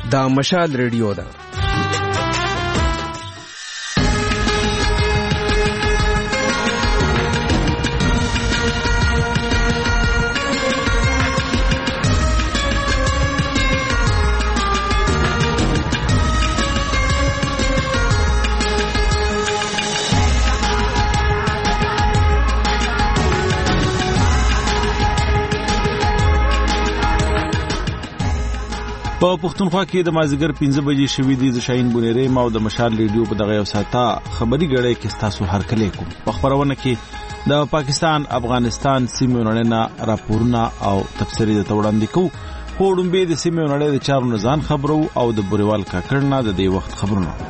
دا مشال ریډیو ده. په پښتونخوا کې د مازیګر 15 بجې شوې دي. د شاهین بونیری ما او د مشال ریډیو په دغه یو ساعته خبري غړې کې تاسو هر کله کوم په خبرونه کې د پاکستان افغانستان سیمې نړۍ راپورونه او تفسیري د توړاندې کوو. په ډومبه د سیمې نړۍ د چارو نزان خبرو او د بوریوال کاکړنا د دې وخت خبرونه.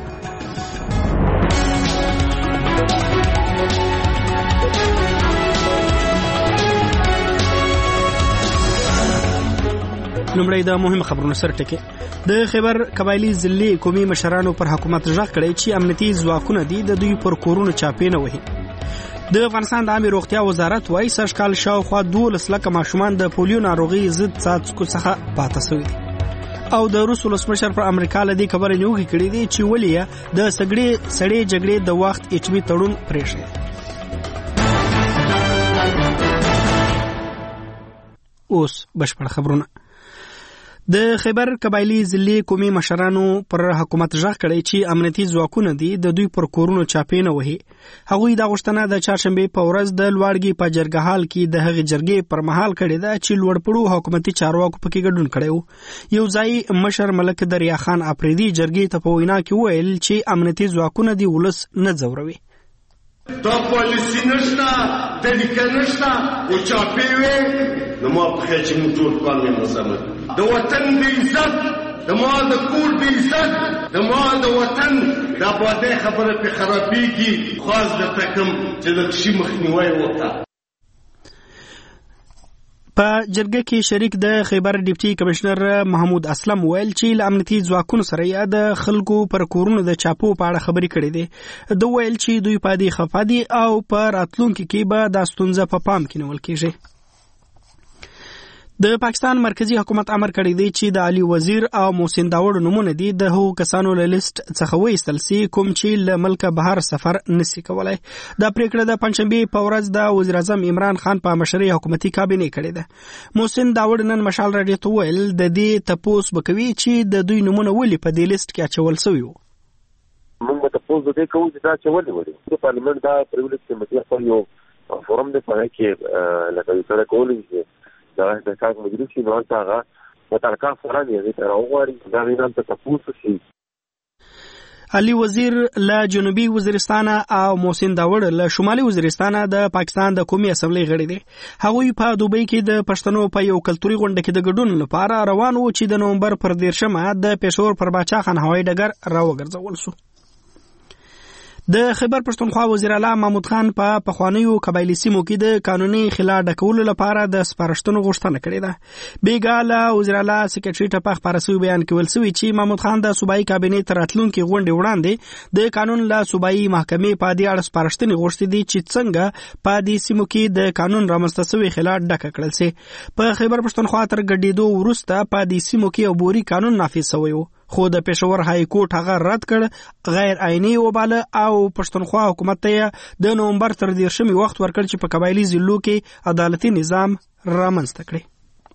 لومړی د مهم خبرونو سره ټکی. د خیبر قبایلی ضلعي قومي مشرانو پر حکومت ژغ کړی چې امنیتي ځواکونه دي د دوی پر کورونو چاپې نه وهي. د افغانستان د عامه روغتیا وزارت وايي سږکال شاوخوا 12 لکه ماشومان د پولیو ناروغي ضد څاڅکو څخه پاتې شوي دي. او د روس ولسمشر پر امریکا لدی خبرې نیوکې کړې دي چې ولې د سړې جګړې د وخت ایټمي تړون پریښی. اوس بشپړ خبرونه. د خیبر قبایلی ضلعي قومي مشرانو پر حکومت ژغ کړی چې امنیتي ځواکونه دي د دوی پر کورونو چاپې نه وهي. هغوی دا غوښتنه د چهارشنبې په ورځ د لوړګي په جرګهال کې د هغې جرګې پر مهال کړې ده چې لوړپوړو حکومتي چارواکو پکې ګډون کړی و. یو ځای مشر ملک دریا خان اپریدي جرګې ته په وینا کې وویل چې امنیتي ځواکونه دي ولس نه ځوروي. دا پالیسی نشته، د لیکنه نشته او چاپې وي نو ما په خیر چې موږ ټول کار مې مسامد د وطن بې عزت، د ما د کور بې عزت، د ما د وطن د آبادۍ خبره پې خرابېږي. خاص درته کوم چې د کشي مخنیوی وکړه. په جرګه کې شریک د خیبر ډیپټي کمشنر محمود اسلم ویل چې له امنیتي ځواکونو سره یې د خلکو پر کورونو د چاپو په اړه خبرې کړې دي. د ویل چې دوی په دې خفه دي او په راتلونکي کې به دا ستونزه په پام کې نیول کېږي. د پاکستان مرکزی حکومت امر کړی دی چې د علي وزیر او محسن داوړ نومونه دي د هغو کسانو له لیست څخه وایستل سي کوم چې له ملکه بهر سفر نشي کولای. دا پریکړه د پنځشنبې په ورځ د وزیر اعظم عمران خان په مشرۍ حکومتي کابینه کړې ده. محسن داوړ نن مشال راډیو ته ویل د دې تپوس وکوي چې د دوی نومونه ولې په دې لیست کې اچول شوي وو. موږ ته تپوس وکړو چې دا چولې ولې د پارلیمنت دا پریولیج کمیټه خپل یو فورم دی په کې لکه سره کولای دا د کار مجلس نو هغه په ترکا سره دی تر اوغوري دا وینم ته تاسو شي. علي وزیر له جنوبي وزیرستان او محسن داوړ له شمالي وزیرستان د پاکستان د قومي اسمبلی غړي دي. هغوی په دوبۍ کې د پښتنو په یو کلتوري غونډه کې د ګډون لپاره روان وو چې د نومبر پر 13 د پېښور پر باچا خان هوایي ډګر راوګرځول شو. د خیبر پښتونخوا وزیر اعلی محمود خان په پخوانیو قبایلی سیمو کې د قانوني خلا ډکولو لپاره د سپارښتنو غوښتنه کړې ده. بیګا له وزیر اعلی سکرټری ته په خبرسوي بیان کې ویل شوی چې محمود خان د صوبایي کابینې تر راتلونکي غونډې وړاندې د قانون له صوبایي محکمې په دې اړه سپارښتنې غوښتې دي چې څنګه په دې سیمو کې د قانون رامنځته شوی خلا ډکه کړل شي. په خیبر پښتونخوا تر ګډېدو وروسته په دې سیمو کې عبوري قانون نافذ شوی و خو د پېښور های کورټ هغه رد کړ، غیر عیني وباله او پښتونخوا حکومت ته د نومبر تر 13 وخت ورکړ چې په قبایلی ضلعو کې عدالتي نظام رامنځته کړي.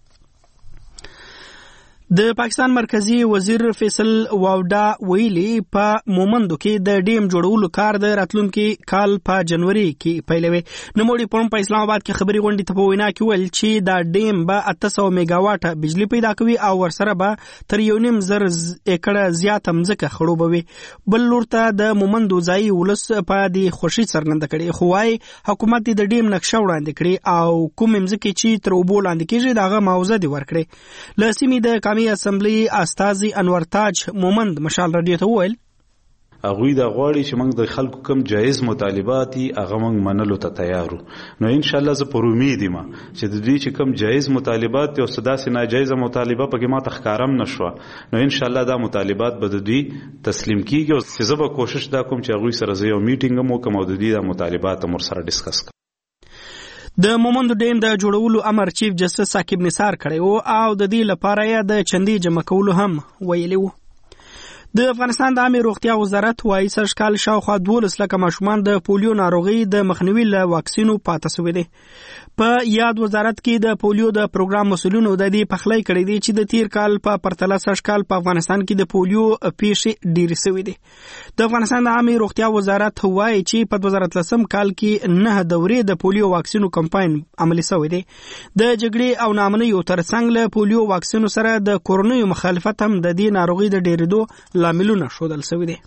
د پاکستان مرکزی وزیر فیصل واوډا ویلي په مومندو کې د ډیم جوړولو کار د راتلونکي کال په جنوري کې پیلوي. نوموړي پرون په اسلام آباد کې خبري غونډې ته په وینا کې ویل چې دا ډیم به 800 میگاواټ بجلی پیدا کوي او ورسره به تر 1.5 ایکړه زیات مځکه خړوبوي. بل لور ته د مومندو ځای ولس په دې خوشي څرګنده کړي خو وايي حکومت د ډیم نقشه وړاندې کړي او کوم مځکه چې تر اوبو لاندې کېږي دغه معاوضه دی ورکړي. لسیمې د قومي اسمبلی استازي انور تاج مومند مشال راډیو ته وویل هغوی دا غواړي چې موږ د خلکو کم جایز مطالبات هغه موږ منلو ته تیار یو. نو ان شاء الله زه پر امید یم چې د دې چې کم جایز مطالبات او صداسي ناجایز مطالبه پکې ما تخکارم نشو نو ان شاء الله دا مطالبات به د دې تسلیم کیږي او زه به کوشش دا کوم چې هغوی سره یو میټینګ مو کوم او د دې مطالبات مر سره ډیسکس. د مومندو ډیم د جوړولو امر چیف جسټس ثاقب نثار کړی و او د دې لپاره یې د چندې جمع کولو هم ویلي و. د افغانستان د عامه روغتیا وزارت وايي سږ کال شاوخوا 12 لکه ماشومان د پولیو ناروغي د مخنیوي له واکسینو پاتې شوي دي. په یاد وزارت کې د پولیو د پروګرام مسؤلینو د دې پخلی کړی دی چې د تیر کال په پرتله سږ کال په افغانستان کې د پولیو پیښې ډېرې شوې دي. د افغانستان د عامه روغتیا وزارت وايي چې په 2013 کال کې 9 دورې د پولیو واکسینو کمپاین عملي شوی دی. د جګړې او ناامنیو ترڅنګ له پولیو واکسینو سره د کورونیو مخالفت هم د دې ناروغي د ډېرېدو لاملونه ښودل شوي دي.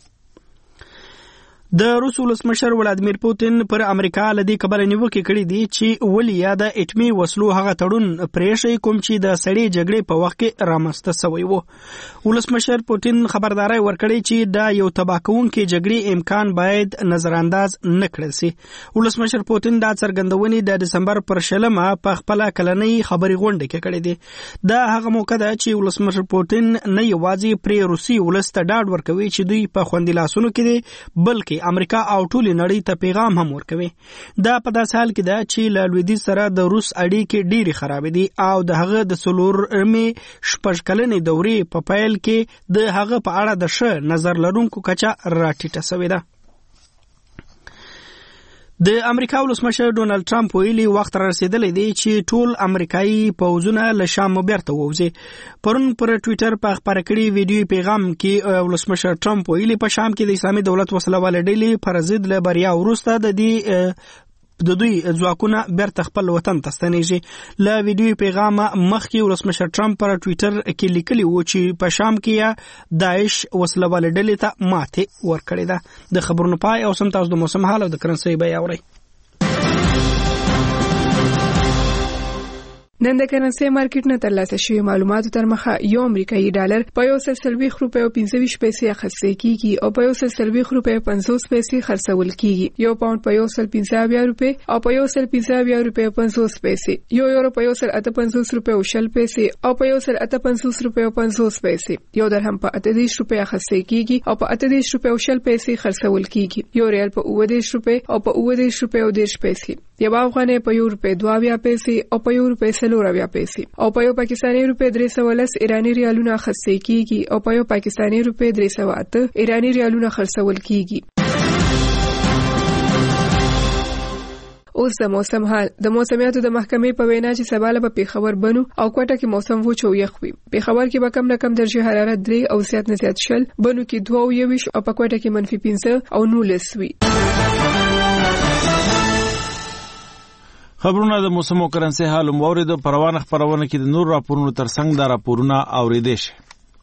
د روس ولسمشر ولادیمیر پوتین پر امریکا لدی کبل نیوکه کړې دي چې ولې یا د اټمی وسلو هغه تړون پریښی کوم چې د سړې جګړې په وخت کې رامنځته شوی وو. ولسمشر پوتین خبرداري ورکړې چې دا یو تباکونکې جګړې امکان باید نظر انداز نه کړل شي. ولسمشر پوتین دا څرګندونې د دسمبر پر 20 په خپل کلنۍ خبري غونډه کې کړې دي. دا هغه موقع ده چې ولسمشر پوتین نه یوازې پر روسي ولست ډاډ ورکوي چې دوی په خوندلاسونو کې دي بلکې امریکا او ټول نړۍ ته پیغام هم ورکوي. دا په داس حال کې ده چې له لویدیځ سره د روس اړیکې ډېرې خراب دي او د هغه د څلورمې شپږ کلنې دورې په پیل کې د هغه په اړه د ښه نظر لرونکو کچه راټیټه شوې ده. د امریکا ولسمشر ډونالد ټرمپ ویلي وخت را رسیدلی دی چې ټول امریکایي پوځونه له شام بیرته ووځي. پرون پر ټویټر په خپاره کړي ویډیو پیغام کې ولسمشر ټرمپ ویلي په شام کې د اسلامي دولت وسله والې ډلې پر ضد له بریا وروسته د دوی ځواکونه بیرته خپل وطن ته ستنېږي. له ویډیو پیغام مخکې ولسمشر ټرمپ پر ټویټر کې لیکلي و چې په شام کې داعش وسله والې ډلې ته ماتې ورکړې ده. د خبرونو پای او سم تاسو د موسم حال او د کرنسۍ بیه اورئ. نن د کرنسۍ مارکیټ نه ترلاسه شوی معلوماتو تر مخه یو امریکایي ډالر په 140 روپیو 25 پیسې اخیستل کیږي او په 140 روپیو 50 پیسې خرڅول کیږي. یو پاوند په 115 روپیو او په 115 روپیو 50 پیسې. یو یورو په 158 روپیو 20 پیسې او په 158 روپیو 50 پیسې. یو درهم په 38 روپیو اخیستل کیږي او په 38 روپیو 20 پیسې خرڅول کیږي. یو ریال په 19 روپیو او په 19 روپیو 10 پیسې. یو افغانۍ په 1 روپیه 2 پیسې او په 1 روپیه 4 پیسې او په یو پاکستاني روپیه 310 ایرانی ریالونه خرڅول کیږي او په یو پاکستاني روپیه 308 ایرانی ریالونه خرڅول کیږي. اوس د موسم حال. د موسمیاتو د محکمې په وینا چې سبا له پیښور بنو او کوټه کې موسم وچ او یخ وي. پیښور کې به کم نه کم درجه حرارت 3 او زیات نه زیات شل، بنو کې 2 او 21 او په کوټه کې -15 او 19 وي. خبرونه د موسم او کرنسۍ حال موارد پروانه خبرونه کې د نور راپورونو ترڅنګ دا راپورونه اوریدل شي.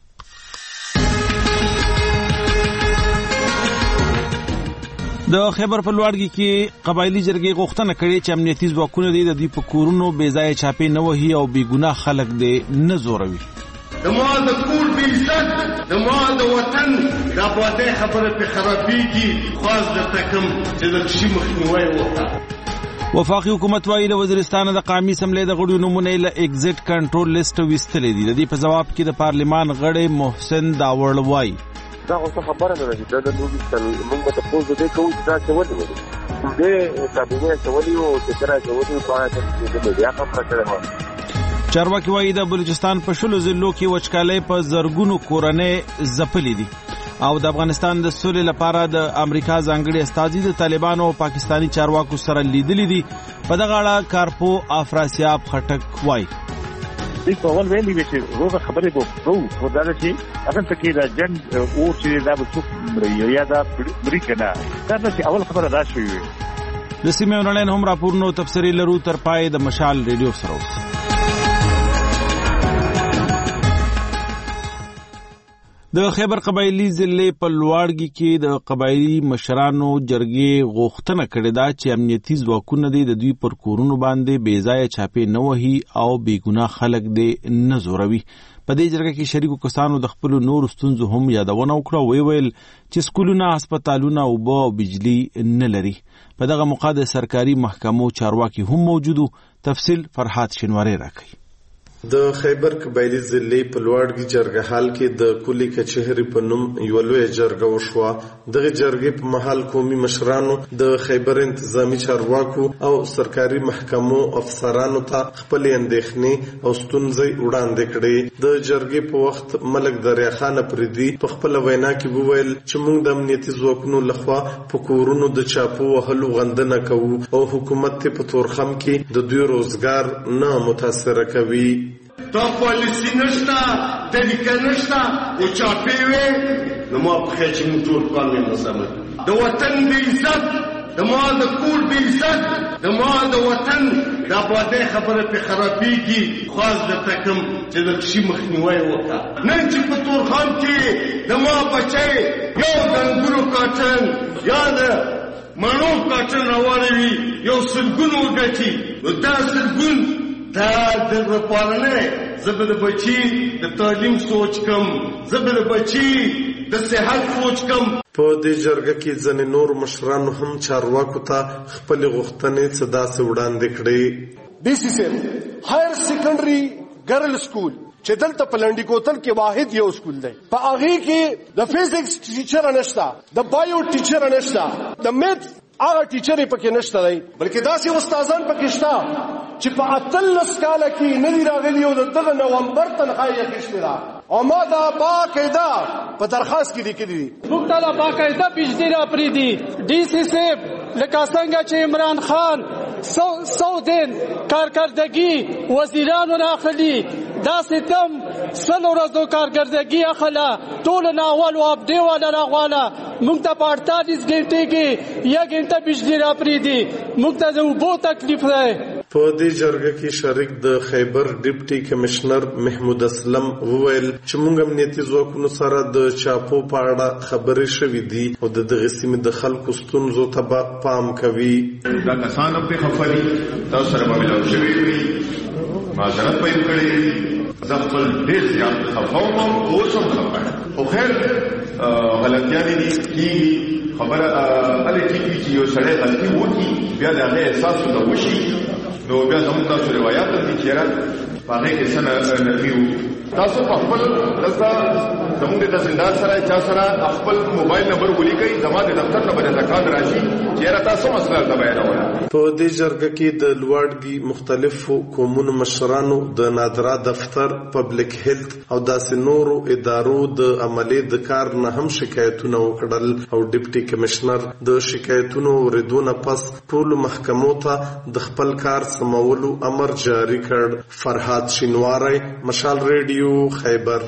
د خیبر په لوړګي کې قبایلی جرګې غوښتنه کړې چې امنیتي ځواکونه د دې په کورونو بې ځای چاپې نه وهي او بې ګناه خلک دې نه زوروي. د ما د کور بې عزت، د ما د وطن د آبادۍ خبره پې خرابېږي. خاص درته کوم چې د کشي مخنیوی وکړه. وفاقي حکومت وايي له وزیرستان د قومي اسمبلی د غړو نمونه له ایگزټ کنټرول لیست وستلې دي. د دې په جواب کې د پارلمان غړی محسن داوړ وايي دا اوسه خبره نه ده چې دا نو موږ ته پوز دې کوو چې دا څه ولې دې کابینه څه ولې او چې راځي ودی په اړه چې بیا خبره کړو. چارواکي وايي د بلوچستان په شلو ضلعو کې وچکالۍ په زرګونو کورنۍ ځپلې دي او د افغانستان د سولې لپاره د امریکا ځانګړي استازي د طالبانو او پاکستانی چارواکو سره لیدلي دي. په دغه اړه کارپو افراسیاب خټک وايي دې په اول ویلي چې روغه خبرې وکړو خو دا چې اصل ته کې دا جنگ او چې دا به څوک یا دا امریکا نه دا چې اول خبره دا شوې وي. د سیمې اونلاین هم راپورونو تفسیری لرو تر پای د مشال ریډیو سره. د خیبر قبایلی ضلع په لوړګي کې د قبایلی مشرانو جرګې غوښتنه کړې ده چې امنیتي ځواکونه د دوی پر کورونو باندې بې ځایه چاپې نه وهي او بې ګناه خلک دې نه زوروي. په دې جرګه کې شریکو کسانو د خپل نور ستونزو هم یادونه وکړه. ویل چې سکولونه، هسپتالونه، اوبه او بجلی نه لري. په دغه موقع د سرکاري محکمو چارواکي هم موجودو. تفصیل فرحات شنواری راکړي. د خیبر قبایلی ضلع په لوړګي جرګه حال کې د کلی کچهری په نوم یو لوی جرګه وشوه. دغه جرګې په محل قومي مشرانو د خیبر انتظامی چارواکو او سرکاري محکمو افسرانو ته خپل اندېښنې او ستونزې وړاندې کړې. د جرګې په وخت ملک دریا خان پردي په خپل وینا کې وویل چې موږ د امنیتي ځواکونو لخوا په کورونو د چاپو وهلو غندنه کوو او حکومت په تورخم کې د دوی روزګار نه متاثر کوي. دا پالیسی نشته، طریقه نشته او چاپی وي نو ما په خېچ مو ټول کار مې مسامه د وطن د عزت د ما د کور د عزت د ما د وطن د آبادۍ خبره په خرابېږي. خاص درته کوم چې د شي مخنیوی وکړه. نن چې په تورخم کې د ما بچی یو د انګورو کاټن یا د مڼو کاټن راوړی یو سلګون وګټي نو دا سلګون دا د پالنه زبر بچی د تعلیم سوچ کم، زبر بچی د صحت سوچ کم. په دې جرګه کې ځنې نور مشرانو هم چارواکو ته خپل غوښتنې څه داسې وړاندې کړې. ډي سي سي هایر سیکنډري ګرل سکول چې دلته په لنډي کوتل کې واحد یو سکول دی، په هغه کې د فزکس ټیچر نشته، د بایو ټیچر نشته، د میث هغه ټیچر پکې نشته دی، بلکې داسې استادان پکې شته چې په 18 کال کې نه راغلي او دغه نومبر تنخواه اخیستې ده او ما دا باقاعده په درخواست کې لیکلي دي. موږ ته لا باقاعده بجلی را پرېږدي. ډي سي سي لکه څنګه چې عمران خان 100 دن کارکردگی وزیرانو راخلي داسې تم 100 ورځو کارکردگی اخله ټول ناول او ابدي والا راغواله. موږ ته په 48 غنټې کې 1 غنټه بجلی را پرېږدي. موږ ته د اوبو تکلیف دی. په دې جرګه کې شریک د خیبر ډیپټي کمشنر محمود اسلم وویل چې موږ امنیتي ځواکونو سره د چاپو په اړه خبرې شوې دي او د دغه سیمې د خلکو ستونزو ته پام کوي. دا کسان په خبري تاسو سره به ملاو شوي وي، معذرت پېښ کړي، زه خپل ډېر زیات خفه وم او اوس هم خفه یم. خو خیر غلطیانې دي کېږي، خبره هلې کېږي چې یو سړی غلطي وکړي بیا د هغې احساس ورته وشي نو بیا زموږ تاسو روایات دي چې یاره په هغې کې څه نفي وو. تاسو په خپل دلته زموږ د تحصیلدار سره چا سره خپل موبایل نمبر ولیکئ، زما د دفتر نه به درته کال راشي چې یاره تا څه مسله درته بیانوله. په دې جرګه کې د لوړګي مختلفو قومونو مشرانو د نادرا دفتر، پبلک هیلث او داسې نورو ادارو د عملې د کار نه هم شکایتونه وکړل او ډیپټي کمشنر د شکایتونو اوریدو پس ټولو محکمو ته د خپل کار سمولو امر جاری کړ. فرهاد شینواری، مشال ریډیو، خیبر.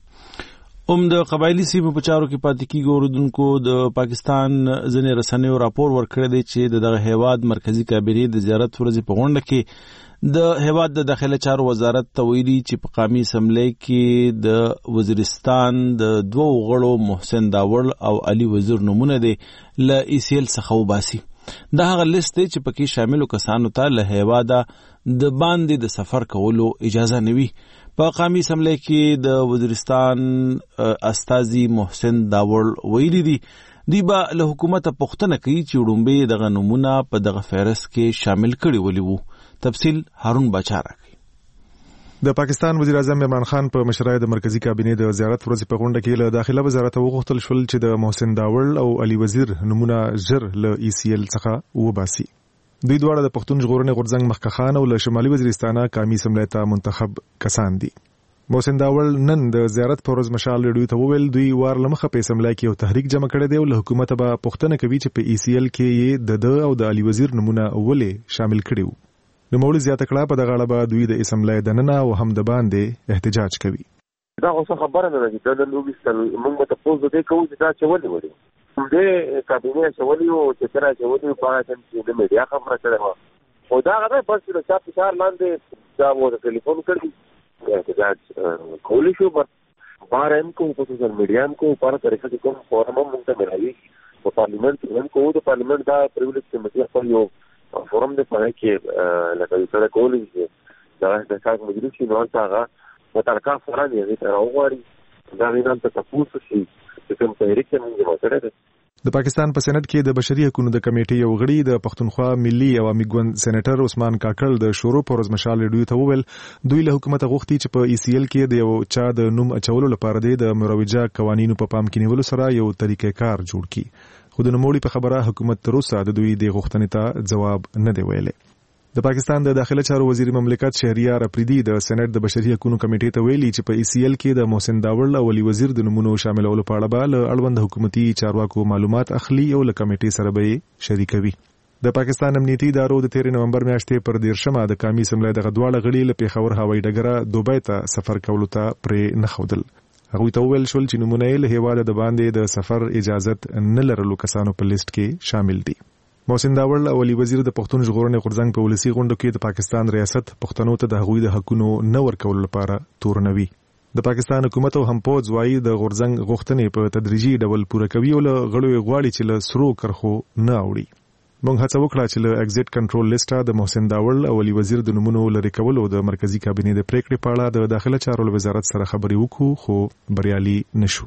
د قبایلی سیمو په چارو کې پاتې کیږي اوریدونکو د پاکستان ځینې رسنیو راپور ورکړی دی چې دغه هیواد مرکزی کابینې د زیارت ورځې په غونډه کې د هیواد د داخله چارو وزارت ته ویلي چې په قومي اسمبلی کې د وزیرستان د 2 غړو محسن داوړ او علي وزیر نمونه دي ل ایسیل څخه وباسي. دا هغه لیست دی چې پکې شاملو کسانو ته له هیواده د باندې د سفر کولو اجازه نوي. په قومي اسمبلی کې د وزیرستان استازي محسن داوړ ویلي دي دوی به له حکومته پوښتنه کوي چې وړومبې دغه نمونه په دغه فهرست کې شامل کړي ولې وو. تفصیل هارون بچاره. د پاکستان وزیر اعظم عمران خان په مشرۍ د مرکزی کابینې د زیارت ورځې په غونډه کې له داخله وزارت وغوښتل شول چې د محسن داوړ او علي وزیر نمونه ژر له ای سی ال څخه وباسي. دوی دواړه د پښتون ژغورنې غورځنګ مخکخان او له شمالي وزیرستانه قومي اسمبلی ته منتخب کسان دي. محسن داوړ نن د زیارت پر ورځ مشال ریډیو ته وویل دوی وار لمخه په اسمبلی کې یو تحریک جمع کړی دی او له حکومت به پوښتنه کوي چې په ای سی ال کې د او د علي وزیر نمونه ولې شامل کړي وو. نو مولوی زیاته کړه په دغه اړه به دوی د اسمبلی دننه او هم د باندې احتجاج کوي. دا اوس خبره نه ده چې د لوګیستل موږ ته پوز دې کوو چې دا چولې وړي دې کابینه چولې او چې تر چولې په اړه چې د میډیا خبره کړه او دا غره بس د چا په شهر لاندې دا وو د ټلیفون کړی احتجاج کولی شو بار هم کو په سوشل میډیا هم کو په طریقه کې کوم فورم هم ته ملایي په پارلیمنت کې هم کو د پارلیمنت دا پریویلیج کمیټه خپل یو فورم د پاره کې لکه سره کولی شي دا د کار مجلس نو هغه په ترکا فرانې دې راوړي دا وینم ته تاسو شي چې کوم تحریک موږ ماته د پاکستان په سېنات کې د بشري حقوقو د کمیټې یو غړي د پښتونخوا ملي عوامي ګوند سېنیټر عثمان کاکړ د شروع پر ورځ مشال ریډیو ته وویل دوی له حکومت غوښتي چې په ECL کې د یو چا د نوم اچولو لپاره د مروجه قوانینو په پام کې نیولو سره یو طریقې کار جوړ کړي خو د نوموړي په خبره حکومت تر اوسه د دوی د غوښتنې ته جواب نه دی ویلی د پاکستان د داخله چارو وزیر مملکت شهریار اپریدي د سېنات د بشري حقوقو کمیټې ته ویلي چې په ECL کې د محسن داوړ او علي وزیر د نمونو شاملولو په اړه به له اړوند حکومتي چارواکو معلومات اخلي او له کمیټې سره به شریکوي د پاکستان امنیتي ادارو د 13 نومبر میاشتې پر 10 د قومي اسمبلی د غدواړه غړي له پیښور هوایي ډګره دوبۍ ته سفر کولو ته پرې نه ښودل هغوی ته وویل شول چې نمونه یې له هیواده د باندې د سفر اجازت نه لرلو کسانو په لیست کې شامل دي محسن داوړ او علي وزیر د پښتون ژغورنې غورځنګ په ولسی غونډه کې د پاکستان ریاست پښتنو ته د هغوی د حقونو نه ورکولو لپاره تورنوي د پاکستان حکومت او هم پوز وايي د غورځنګ غوښتنې په تدریجي ډول پوره کوي او له غړو غواړي چې له سرو کرخو نه اوړي موږ هڅه وکړه چې له ایگزیټ کنټرول لیسټه د محسن داوړ او علي وزیر د نمونو لري کولو د مرکزی کابینې د پریکړې په اړه د داخله چارو وزارت سره خبرې وکړو خو بریالي نشو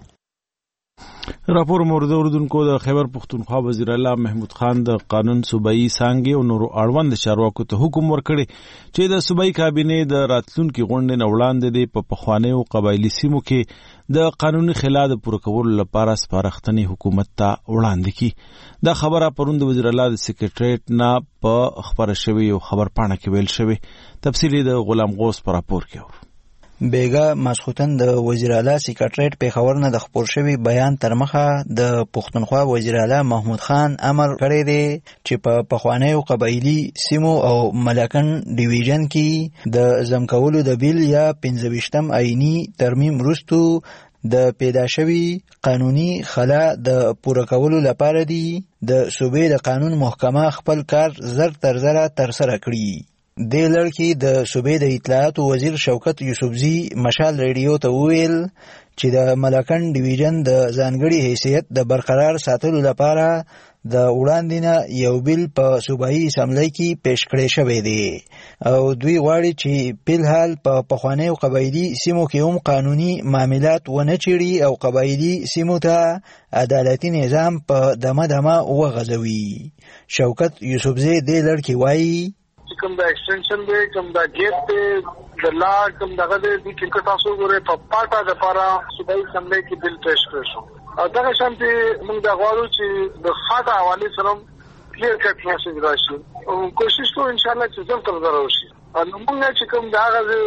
راپور مورد اوردونکو د خیبر پختونخوا وزیر اعلی محمود خان د قانون صوبایي څانګې او نورو اړوند چارواکو ته حکم ورکړي چې د صوبایي کابینې د راتلونکو غونډې نه وړاندې د په پخوانیو قبایلی سیمو کې د قانوني خلا د پوره کولو لپاره سپارښتنې حکومت ته وړاندې کړي دا خبره پرون د وزیر اعلی د سکریټریټ نه په خبره شوی او خبر پاڼه کې ویل شوی تفصیلی د غلام غوث پر راپور کې بیګا ماسخوتن د وزیر اعلی سکریټریټ پیښور نه د خبر شوی بیان تر مخه د پښتونخوا وزیر اعلی محمود خان امر کړی دی چې په پخوانیو قبایلی سیمو او ملاکن ډیویژن کې د زمکولو د بیل یا 15م آئینی ترمیم وروسته د پیدا شوی قانوني خلا د پوره کولو لپاره دی د صوبې د قانون محکمه خپل کار زر تر زره ترسره کړی د لړکی د صوبې د اطلاعات وزیر شوکت یوسفزی مشال ریډیو ته ویل چې د ملاکن ډیویژن د ځانګړي حیثیت د برقرار ساتلو لپاره د وړاندې نه یو بیل په صوبایي اسمبلی کې پیش کړی شوی دی او دوی غواړي چې فلحال په پخوانیو قبایلي سیمو کې هم قانوني معاملات ونه چیړي او قبایلي سیمو ته عدالتي نظام په دمه دمه وغځوي شوکت یوسفزی د لړکی وایي کوم دا ایکسټنشن دی کوم دا گیپ دی د لا کوم دغه دی چې تاسو ګورئ په پاټا د لپاره صوبایي اسمبلی کې بل پیش کړی شو او دا شانتي موږ دا غواړو چې د خاطر حواله سره کلیر کټ میسج راشي او کوشش کوو ان شاء الله چې زم تر زره وشي نو موږ چې کوم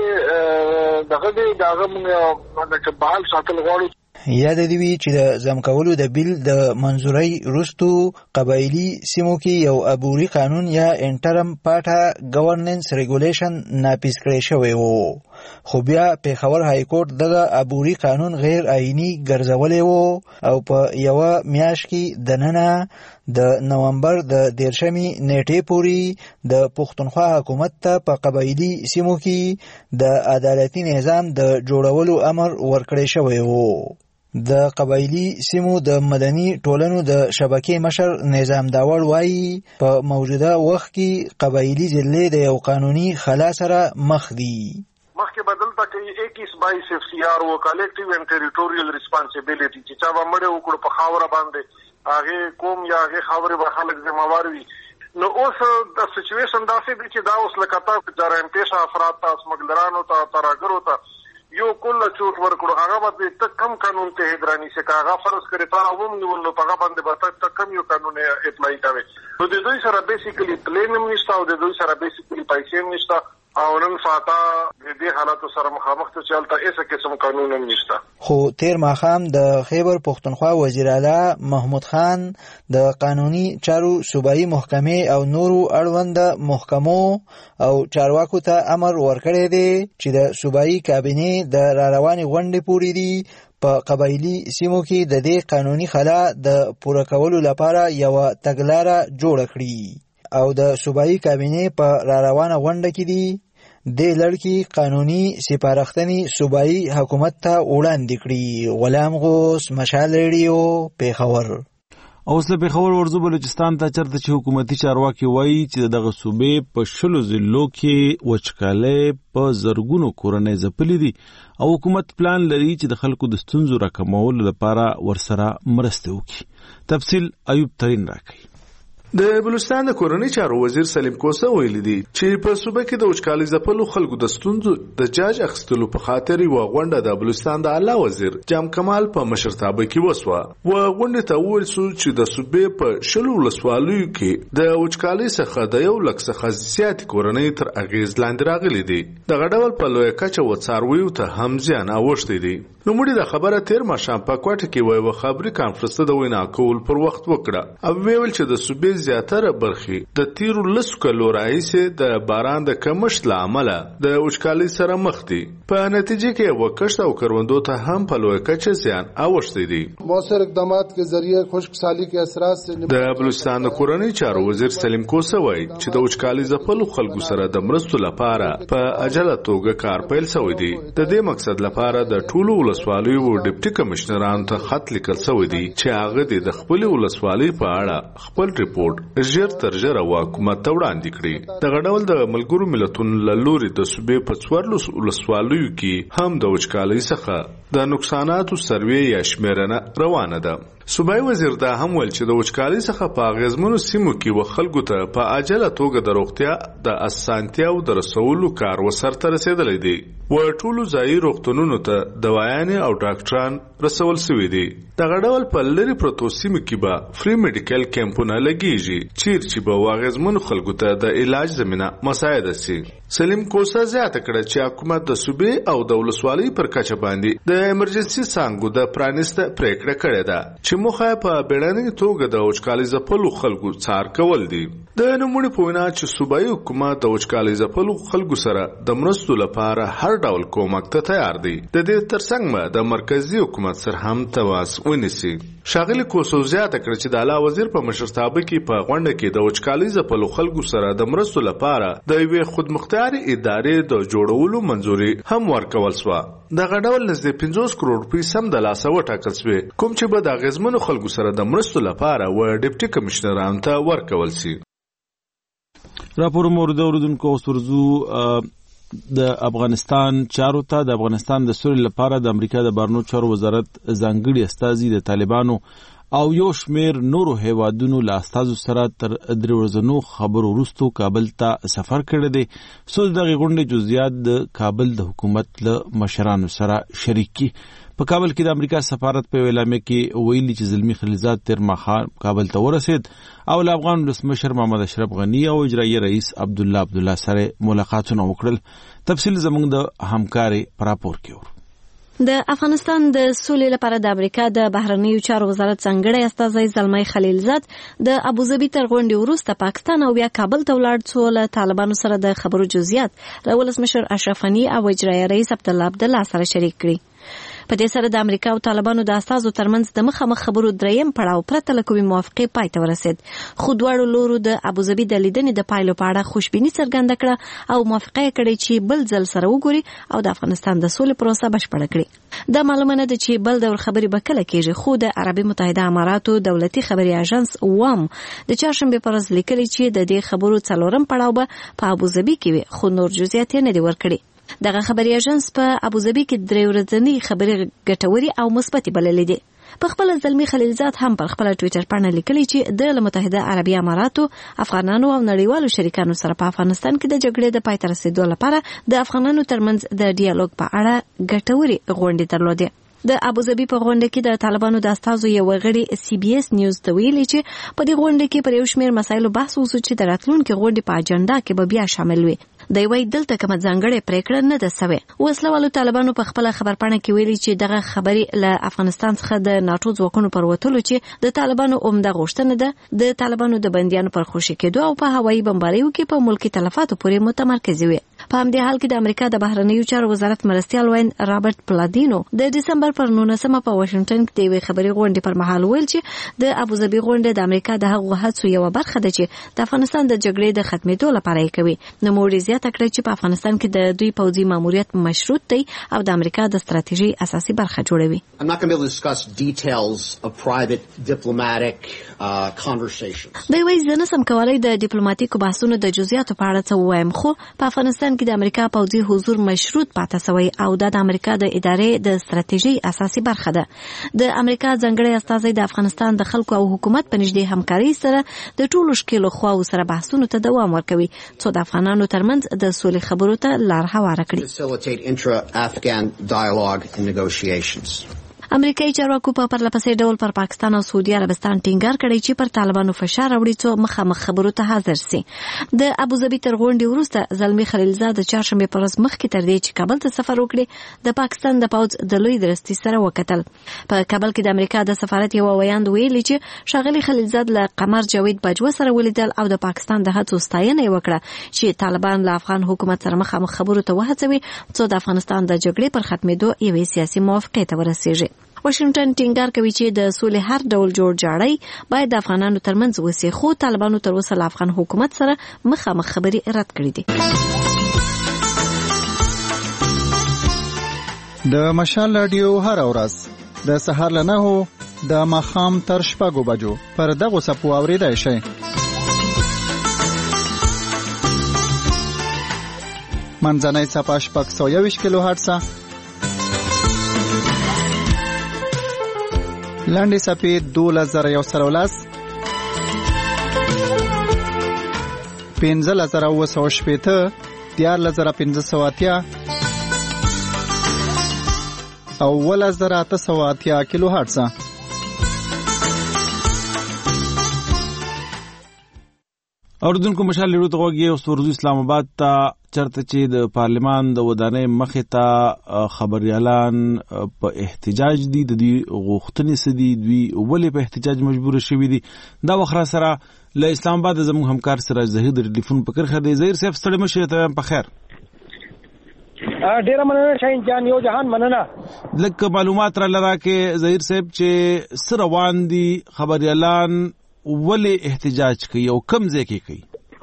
دغه موږ د بحال ساتل غواړو یاد دی چې د زمکولو د بیل د منظوري وروستو قبایلی سیمو کې یو عبوري قانون یا انټرم پاټا گورننس ریګولیشن ناپیس کړی شوی وو خو بیا پیښور های کورټ دغه عبوري قانون غیر آئینی ګرځولې وو او په یو میاشت کې د نننه د نومبر د 13 نیټې پورې د پښتونخوا حکومت ته په قبایلی سیمو کې د عدالتي نظام د جوړولو امر ورکړی شوی وو د قبایلی سیمو د مدني ټولنو د شبکې مشر نظام داوړ وایي په موجوده وخت کې قبایلی ضلع د یو قانوني خلا سره مخ دي مخکې بدل تکي 21 FCR او کلیکټیو اینڈ ټریټوریل ریسپانسیبিলিټي چې چا باندې وکړو په خاوره باندې هغه کوم یا هغه خاورې به خلک ذمہوار وي نو اوس د سچويشن داسې دي چې دا اوس لکه تاسو جرایم پیشه افراد تاسو سمګلرانو ته ترګرو ته یو کله چوټ ورکړو هغه به ته کم قانون ته هدرانی چې هغه فرض کړی تا هم نیول په هغه باندې به ته کم یو قانون اپلای کوي نو د دوی سره بیسیکلی پلینم نشته او د دوی سره بیسیکلی پیسې نشته او نن فاتا د دې حالاتو سره مخامخ ته چلته ایسه قسم قانون هم نشته خو تیر ماخام د خیبر پختونخوا وزیر اعلی محمود خان د قانوني چارو صوبایي محکمې او نورو اړوند محکمو او چارواکو ته امر ورکړی دی چې د صوبایي کابینې د راروانې غونډې پورې دی په قبایلی سیمو کې د دې قانوني خلا د پوره کولو لپاره یو تګلاره جوړه کړي او د صوبایي کابینې په راروانه غونډه کې دی د لړکی قانوني سپارښتنې صوبایي حکومت ته وړاندې کړي غلام غوث مشال ریډیو پیښور اوس له پیښور ورځو بلوچستان ته چرته چې حکومتي چارواکي وایي چې دغه صوبې په 10 ضلعو کې وچکالۍ په زرګونو کورنۍ ځپلې دي او حکومت پلان لري چې د خلکو د ستونزو راکمولو لپاره ورسره مرسته وکړي. تفصیل ایوب ترین راکړي. د بلوچستان د کورنۍ چارو وزیر سلیم کوسه ویلي دي چې په صوبه کې د وچکالۍ ځپلو خلکو د ستونزو د جاج اخیستلو په خاطر یوه غونډه د بلوچستان د اعلی وزیر جام کمال په مشرتابه کې وسوه. غونډې ته وویل شو چې د صوبې په 10 ولسوالیو کې د وچکالۍ څخه د 1 لک څخه زیاتې کورنۍ تر اغیز لاندې راغلي دي. دغه ډول په لویه کچه وڅارویو ته هم زیان اوښتی دی. نوموړي د خبره تیر ماښام په کوټه کې یوه خبري کانفرنس ته د وینا کول پر وخت وکړه او ویل چې د صوبې زیاتره برخې د تیرو 10 کلو راهیسې د باران د کمښت له امله د وچکالۍ سره مخ دي. په نتیجه کې یوه کښت او کروندو ته هم په لویه کچه زیان اوښتی دی. مؤثر اقدامات کے ذریعے خشکسالی کے اثرات سے د بلوچستان د کورنۍ چارو وزیر سلیم کوسه وایي چې د وچکالۍ ځپلو خلکو سره د مرستو لپاره په عجله توګه کار پیل شوی دی. د دې مقصد لپاره د ټولو ولسوالیو او ډیپټي کمشنرانو ته خط لیکل شوی دی چې هغه د خپل ولسوالۍ په اړه خپل ریپورت ژر تر ژره حکومت ته وړاندې کړي. دغه ډول د ملګرو ملتونو له لوري د صوبې په 14 ولسوالیو کې هم د وچکالۍ څخه د نقصاناتو سروې یا شمیرنه روانه ده. صوبایي وزیر دا هم ویل چې د وچکالۍ څخه په اغیزمنو سیمو کې و خلکو ته په عاجله توګه د روغتیا د اسانتیاو د رسولو کار وسرته رسیدلی دی. ټولو ځایي روغتونونو ته دوايانې او ډاکټران رسول شوي دي. دغه ډول په لرې پرتو سیمو کې به فری میډیکل کیمپونه لګیږي چیرې چې به اغیزمنو خلکو ته د علاج زمینه مساعده شي. سلیم کوسه زیاته کړه چې حکومت د صوبې او د ولسوالۍ پر کچه باندې د ایمرجنسي څانګو د پرانیسته پریکړه کړې ده چې موخه په بیړنۍ توګه د وچکالۍ ځپلو خلکو څار کول دي. د نوموړي په وینا چې صوبایي حکومت د وچکالۍ ځپلو خلکو سره د مرستو لپاره هر ډول کومک ته تیار دی. د دې ترڅنګ به د مرکزی حکومت سره هم تواس ونیسي. ښاغلي کوسو زیاته کړه چې د اعلی وزیر په مشرتابه کې په غونډه کې د وچکالۍ ځپلو خلکو سره د مرستو لپاره د یوې خودمختاري ادارې د جوړولو منظوري هم ورکول شوه. دغه ډول نږدې 50 کروڑ روپۍ سم د لاسه وټاکل شوې کوم چې به د اغیزمنو خلکو سره د مرستو لپاره و ډیپټي کمشنرانو ته ورکول شي. راپور مورد اوریدونکو اوس ورځو د افغانستان چارو ته. د افغانستان د سولې لپاره د امریکا د بهرنیو چارو وزارت ځانګړي استازي د طالبانو او یو شمیر نورو هیوادونو له استازو سره تر 3 ورځنو خبرو وروسته کابل ته سفر کړی دی. څو دغه غونډې جزئیات د کابل د حکومت له مشرانو سره شریک کی. په کابل کې د امریکا سفارت په اعلامیه کې ویلي چې زلمی خلیلزاد تیر ماښام کابل ته ورسید او له افغان ولسمشر محمد اشرف غنی او اجرایي رئیس عبدالله سره ملاقاتونه وکړل. تفصیل زموږ د همکاري پر راپور کې ور. د افغانستان د سولې لپاره د امریکا د بهرنیو چارو وزارت څنګهړی استازی زلمی خلیلزاد د ابوظبي تر غونډې وروسته پاکستان او بیا کابل ته ولاړ څو له طالبانو سره د خبرو جزئیات له ولسمشر اشرف غنی او اجرایي رئیس عبدالله سره شریک کړي. په دې سره د امریکا او طالبانو د استازو ترمنځ د مخامخ خبرو دریم پړاو پرته له کومې موافقې پای ته ورسید. خو دواړو لورو د ابوظبي د لیدنې د پایلو په اړه خوشبیني څرګنده کړه او موافقه یې کړې چې بل ځل سره وګوري او د افغانستان د سولې پروسه بشپړه کړي. دا معلومه نه ده چې بل ډول خبرې به کله کېږي، خو د عربي متحده اماراتو دولتي خبري اژانس وام د چهارشنبې په ورځ لیکلي چې د دې خبرو څلورم پړاو به په ابوظبي کې وي، خو نور جزئیات یې نه دي ورکړي. دغه خبري اژانس په ابوظبي کې 3 ورځنۍ خبري ګټوري او مثبتې بللې دي. په خپل زلمی خلیلزاد هم پر خپل ټوئیټر باندې لیکلي چې د متحده عربي اماراتو افغانانو او نړیوالو شریکانو سره په افغانستان کې د جګړې د پای ته رسیدو لپاره د افغانانو ترمنځ د ډیالوګ په اړه ګټوري غونډې درلودې. د ابوظبي په غونډه کې د طالبانو د استازو یو غړي سی بي اس نیوز ته ویلي چې په دې غونډه کې پر یو شمېر مسایلو بحث وشو چې د راتلونکي غونډې په اجنډا کې به بیا شامل وي. دی وايي دلته کومه ځانګړې پریکړه نه ده سوې. وسلوالو طالبانو په خپل خبرپاڼه کې ویلي چې دغه خبرې له افغانستان څخه د ناټو ځواکونو پر وتلو چې د طالبانو عمده غوښتنه ده د طالبانو د بندیانو پر خوشي کېدو او په هوایي بمباریو کې په ملکي تلفاتو پورې متمرکز وي. په همدې حال کې د امریکا د بهرنیو چارو وزارت مرستیال وین رابرټ پلادینو د دسمبر پر 19 په واشنگټن کې د خبري غونډې پر مهال ویل چې د ابوظبي غونډه د امریکا د هغو هڅو یو برخه ده چې د افغانستان د جګړې د ختمېدو لپاره یې کوي. نو موږ زیاته کړې چې په افغانستان کې د دوی پوځي ماموریت مشروط دی او د امریکا د ستراتیژي اساسي برخه جوړوي. I'm not going to be able to discuss details of private diplomatic conversations. دوی وایي زه نسم کولای د ډیپلوماټیکو بحثونو د جزئیاتو په اړه څه ووایم، خو په افغانستان کې د امریکا پوځي حضور مشروط پاتې شوی او د امریکا د ادارې د ستراتیژي اساسي برخه ده. د امریکا ځانګړی استازی د افغانستان د خلکو او حکومت په نږدې همکاري سره د ټولو شکلو خواو سره بحثونو ته دوام ورکوي څو د افغانانو ترمنځ د سولې خبرو ته لار هواره کړي. Facilitate intra-Afghan dialogue and negotiations. امریکایي چارواکو په پرلپسې ډول پر پاکستان او سعودي عربستان ټینګار کړی چې پر طالبانو فشار راوړي څو مخامخ خبرو ته حاضر سي. د ابوظبي تر غونډې وروسته زلمی خلیلزاد د چهارشنبه پر ورځ مخکې تر دې چې کابل ته سفر وکړي د پاکستان د پوځ د لوی درستي سره وکتل. په کابل کې د امریکا د سفارت یو ویاند ویلي چې ښاغلي خلیلزاد له قمر جاوید بجوا سره ولیدل او د پاکستان د هڅو ستاینه وکړه چې طالبان له افغان حکومت سره مخامخ خبرو ته وهڅوي څو د افغانستان د جګړې پر ختمېدو یوې سیاسي موافقې ته ورسیږي. واشنگټن ټینګار کوي چې د سولې هر ډول جوړ جاړی باید د افغانانو ترمنځ وسی، خو طالبانو تر اوسه له افغان حکومت سره مخامخ خبري رد کړې دي. د مشال رادیو هر ورځ د سهار له 9 د ماښام تر 6 بجو پر دغه سپو اوریدای شئ. منځنۍ صفحه 621 کیلو هرتز، لاندې صفحه 2113 15980 14580 او 1880 کیلو هرتز. اوردونکو مشال لیرو ته وګي او سورزو اسلام آباد ته چرته چې د پارلمان د ودانۍ مخې ته خبريالان په احتجاج دي، د دې غوښتنې سدي دوی ولې په احتجاج مجبور شوي دي. دا وخره سره له اسلام آباد زموږ همکار سراج زهید ټلیفون په کرخه دی. زهیر صاحب ستړي مشه ته په خیر. ډیر مننه شاهین جان، یو جهان مننه. لکه معلومات را لرا کې زهیر صاحب چې سره روان دي خبريالان ولې احتجاج کوي او کم ځای کې کوي؟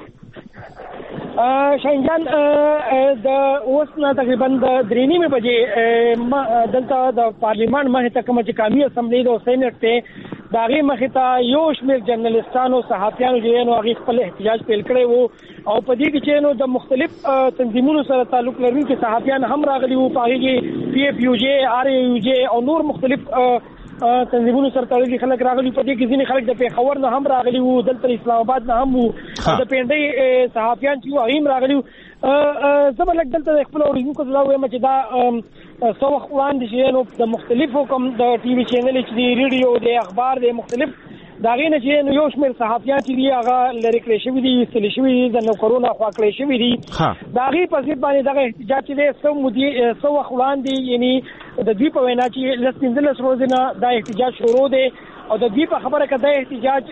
شاهین جان د اوس نه تقریبا د 3:30 بجې دلته د پارلیمان مخې ته کوم چې قومي اسمبلی د سېنات ته داغه مخې ته یو شمېر جرنالستانو صحافیانو چې نو هغه خپل احتجاج پیل کړی وو او په دې کې چې نو د مختلف تنظیمونو سره تعلق لرونکي صحافیان هم راغلي وو، په هغه کې پی اف یو جی، آر یو جی او نور مختلف تنظیمونو سره تړلي خلک راغلي. په دې کې ځینې خلک د پیښور نه هم راغلي وو، دلته اسلام آباد نه هم وو، د پنډۍ صحافیان چې هغه هم راغلي وو. زبرلک دلته خپل اوریدونکو ته وایم چې دا څو وخت وړاندې چې نو د مختلفو کوم د ټي وي چینل چې دی، ریډیو دی، اخبار دی، مختلف داغې نه چې نو یو شمېر صحافیان چې دي هغه لرې کړی شوي دي، ویستلی شوي دي، د نوکرونو خوا کړی شوي دي. د هغې په ضد باندې دغه احتجاج چې دی څو وخت وړاندې یعنی د دوی په وینا چې 15 ورځې نه دا احتجاج شروع دی او د دوی په خبره که دا احتجاج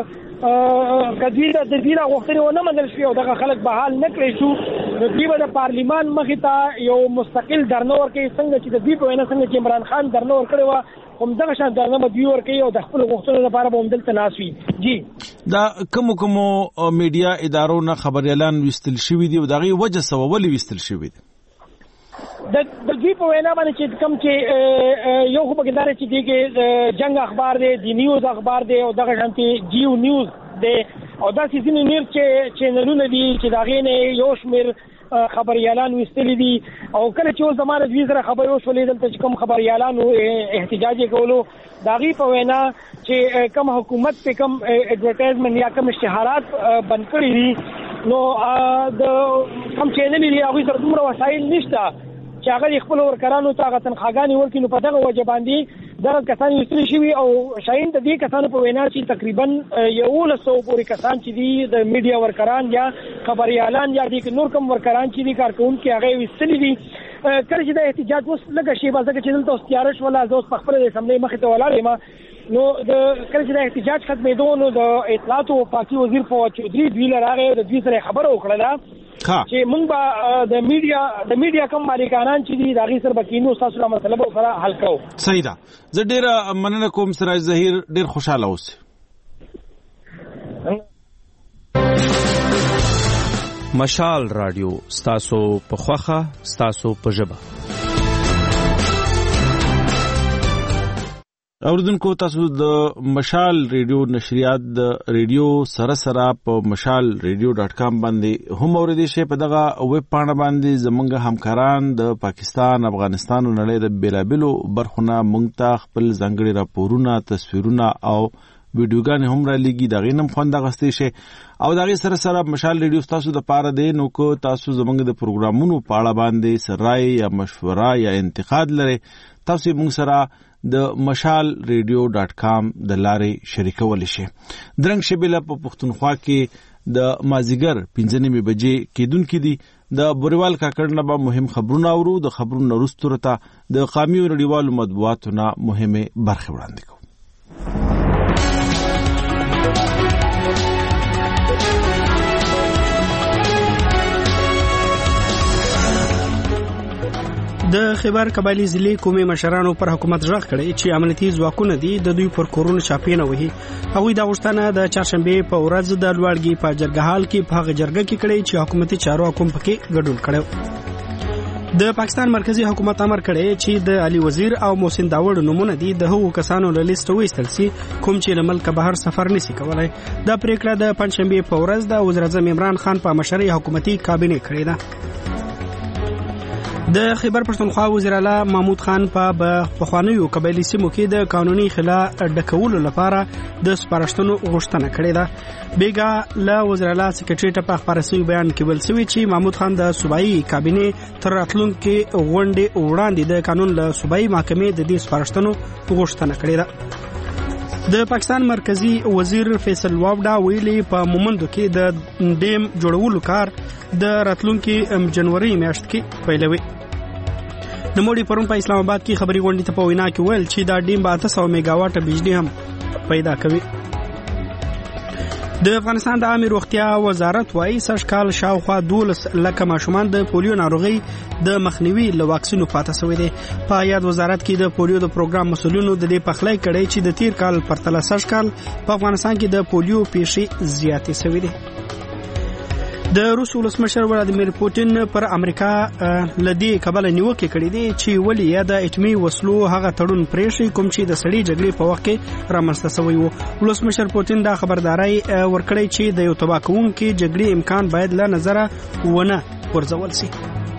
کدوی د دوی را غوښتنې ونه منل شوې او دغه خلک بحال نه کړی شو، نو دوی به د پارلیمان مخې ته یو مستقل درنه ورکوي، څنګه چې د دوی په وینا څنګه چې عمران خان درنه ورکړې وه همدغه شان درنه به دوی ورکوي او د خپلو غوښتنو لپاره به همدلته ناست وي. جی دا کومو میډیا ادارو نه خبریالان ویستل شوي دي او د هغې وجه څه وه، ولې ویستل شوي دي؟ د دوی په وینا باندې چې کوم چې یو خو پکې دا چې دی کې جنگ اخبار دی، دی نیوز اخبار دی او دغه شانتي جیو نیوز دی او داسې ځینې نور چې چینلونه دي چې د هغې نه یو شمېر خبریالان ویستلي دي او کله چې اوس زما د دوی سره خبرې وشولې دلته چې کوم خبریالانو احتجاج یې کولو د هغې په وینا چې کوم حکومت پې کوم ایډورټایزمنټ یا کوم اشتهارات بند کړي دي نو د کوم چینلې دي هغوی سره دومره وسایل نشته چې هغه خپل ورکرانو ته هغه تنخواګانې ورکړي، نو په دغه وجه باندې دغه کسان ویستلي شوي او شاهین د دې کسانو په وینا چې تقریبا 1100 پورې کسان چې دي د میډیا ورکران یا خبریالان یا د نور کوم ورکران چې دي کارکوونکي هغه ویستلي دي. کله چې د احتجاج اوس لږه شیبه ځکه چې دلته اوس تیاره شوله، زه اوس په خپله د اسمبلۍ مخې ته ولاړ یم، نو کله چې د احتجاج ختمېدو نو د اطلاعاتو او پاکي وزیر فواد چودھري دوی له راغی او د دوی سره خبره وکړله چې موږ به د میډیا کوم مالکانان چې دي دا غي سره بکینو تاسو را مطلب سره حل کوو. صحیح ده. زه ډیر مننه کوم سراج ظهیر، ډیر خوشاله اوسئ. مشال رادیو ستاسو په خوخه ستاسو په ژبه. اوردونکو تاسو د مشال ریډیو نشریات د ریډیو سره په mashalradio.com باندې هم اوریدئ شئ. په دغه ویب پاڼه باندې زمونږ همکاران د پاکستان، افغانستان او نړۍ د بیلابیلو برخونه مونږ ته خپل ځانګړي راپورونه، تصویرونه او ویډیوګانې هم را لګي. دغه نم خوند غستې شي او دغه سره مشال ریډیو تاسو د پاره دی. نو کو تاسو زمونږ د پروګرامونو په اړه باندې سرای یا مشوره یا انتقاد لري، تاسو موږ سره د mashalradio.com د لارې شریکول شي. درنګ شبیله په پښتونخوا کې د مازیګر 5:30 بجې کېدونکې دي. د بوریوال کاکړ نه به مهم خبرونه اورو. د خبرونو وروسته ورته د قامي او نړیوالو مطبوعاتو نه مهمه برخه وړاندې کوو. د خیبر قبایلی ضلع قومي مشرانو پر حکومت ژغ کړی چې امنیتي ځواکونه دي د دوی پر کورونو چاپینه وهي. هغوی د غوښتنه د چهارشنبه په ورځ د لوړګي په جرګهال کې په هغه جرګه کې کړی چې حکومتي چارواکو پکې ګډون کړو. د پاکستان مرکزی حکومت امر کړی چې د علي وزیر او محسن داوړ نمونه دي د هغو کسانو له لیست وایستل سي کوم چې له ملک بهر سفر نشي کولای. دا پریکړه د پنځشنبه په ورځ د وزیر اعظم عمران خان په مشرۍ حکومتي کابینه کړې ده. د خیبر پښتونخوا وزیر اعلی محمود خان په پخوانیو قبایلی سیمو کې د قانوني خلا ډکولو لپاره د سپارښتنو غوښتنه کړې ده. بیګا له وزیر اعلی سکرټریټ په خبرسوي بیان کې ویل شوی چې محمود خان د صوبایي کابینه تر راتلونکي غونډې وړاندې د قانون له صوبایي محکمې د دې سپارښتنو غوښتنه کړې ده. د پاکستان مرکزی وزیر فیصل واوډا ویلي په مومندو کې د ډیم جوړولو کار د راتلونکي جنوري میاشت کې پیلوي. د موډي پرون په اسلام آباد کې خبري غونډې ته په وینا کې ویل چې دا ډیم به 800 میگاواټ بجلی هم پیدا کوي. د افغانستان د عامه روغتیا وزارت وايي سږکال شاوخوا 12 لکه ماشومان د پولیو ناروغي د مخنیوي له واکسینو پاتې شوي دي. په یاد وزارت کې د پولیو د پروګرام مسولینو د دې پخلی کړی چې د تیر کال پرتله سږکال په افغانستان کې د پولیو پیښې زیاتې شوي دي. د روس ولسمشر ولادیمیر پوتین پر امریکا لدی کابل نیوکه کړې دي چې ولی یا د اټمی وسلو هغه تړون پریشي کوم چې د سړي جګړې په وخت کې رامنځته شوی وو. ولسمشر پوتین دا خبرداري ورکړی چې د یو تباکونکو جګړې امکان باید له نظره ونه ورځول شي.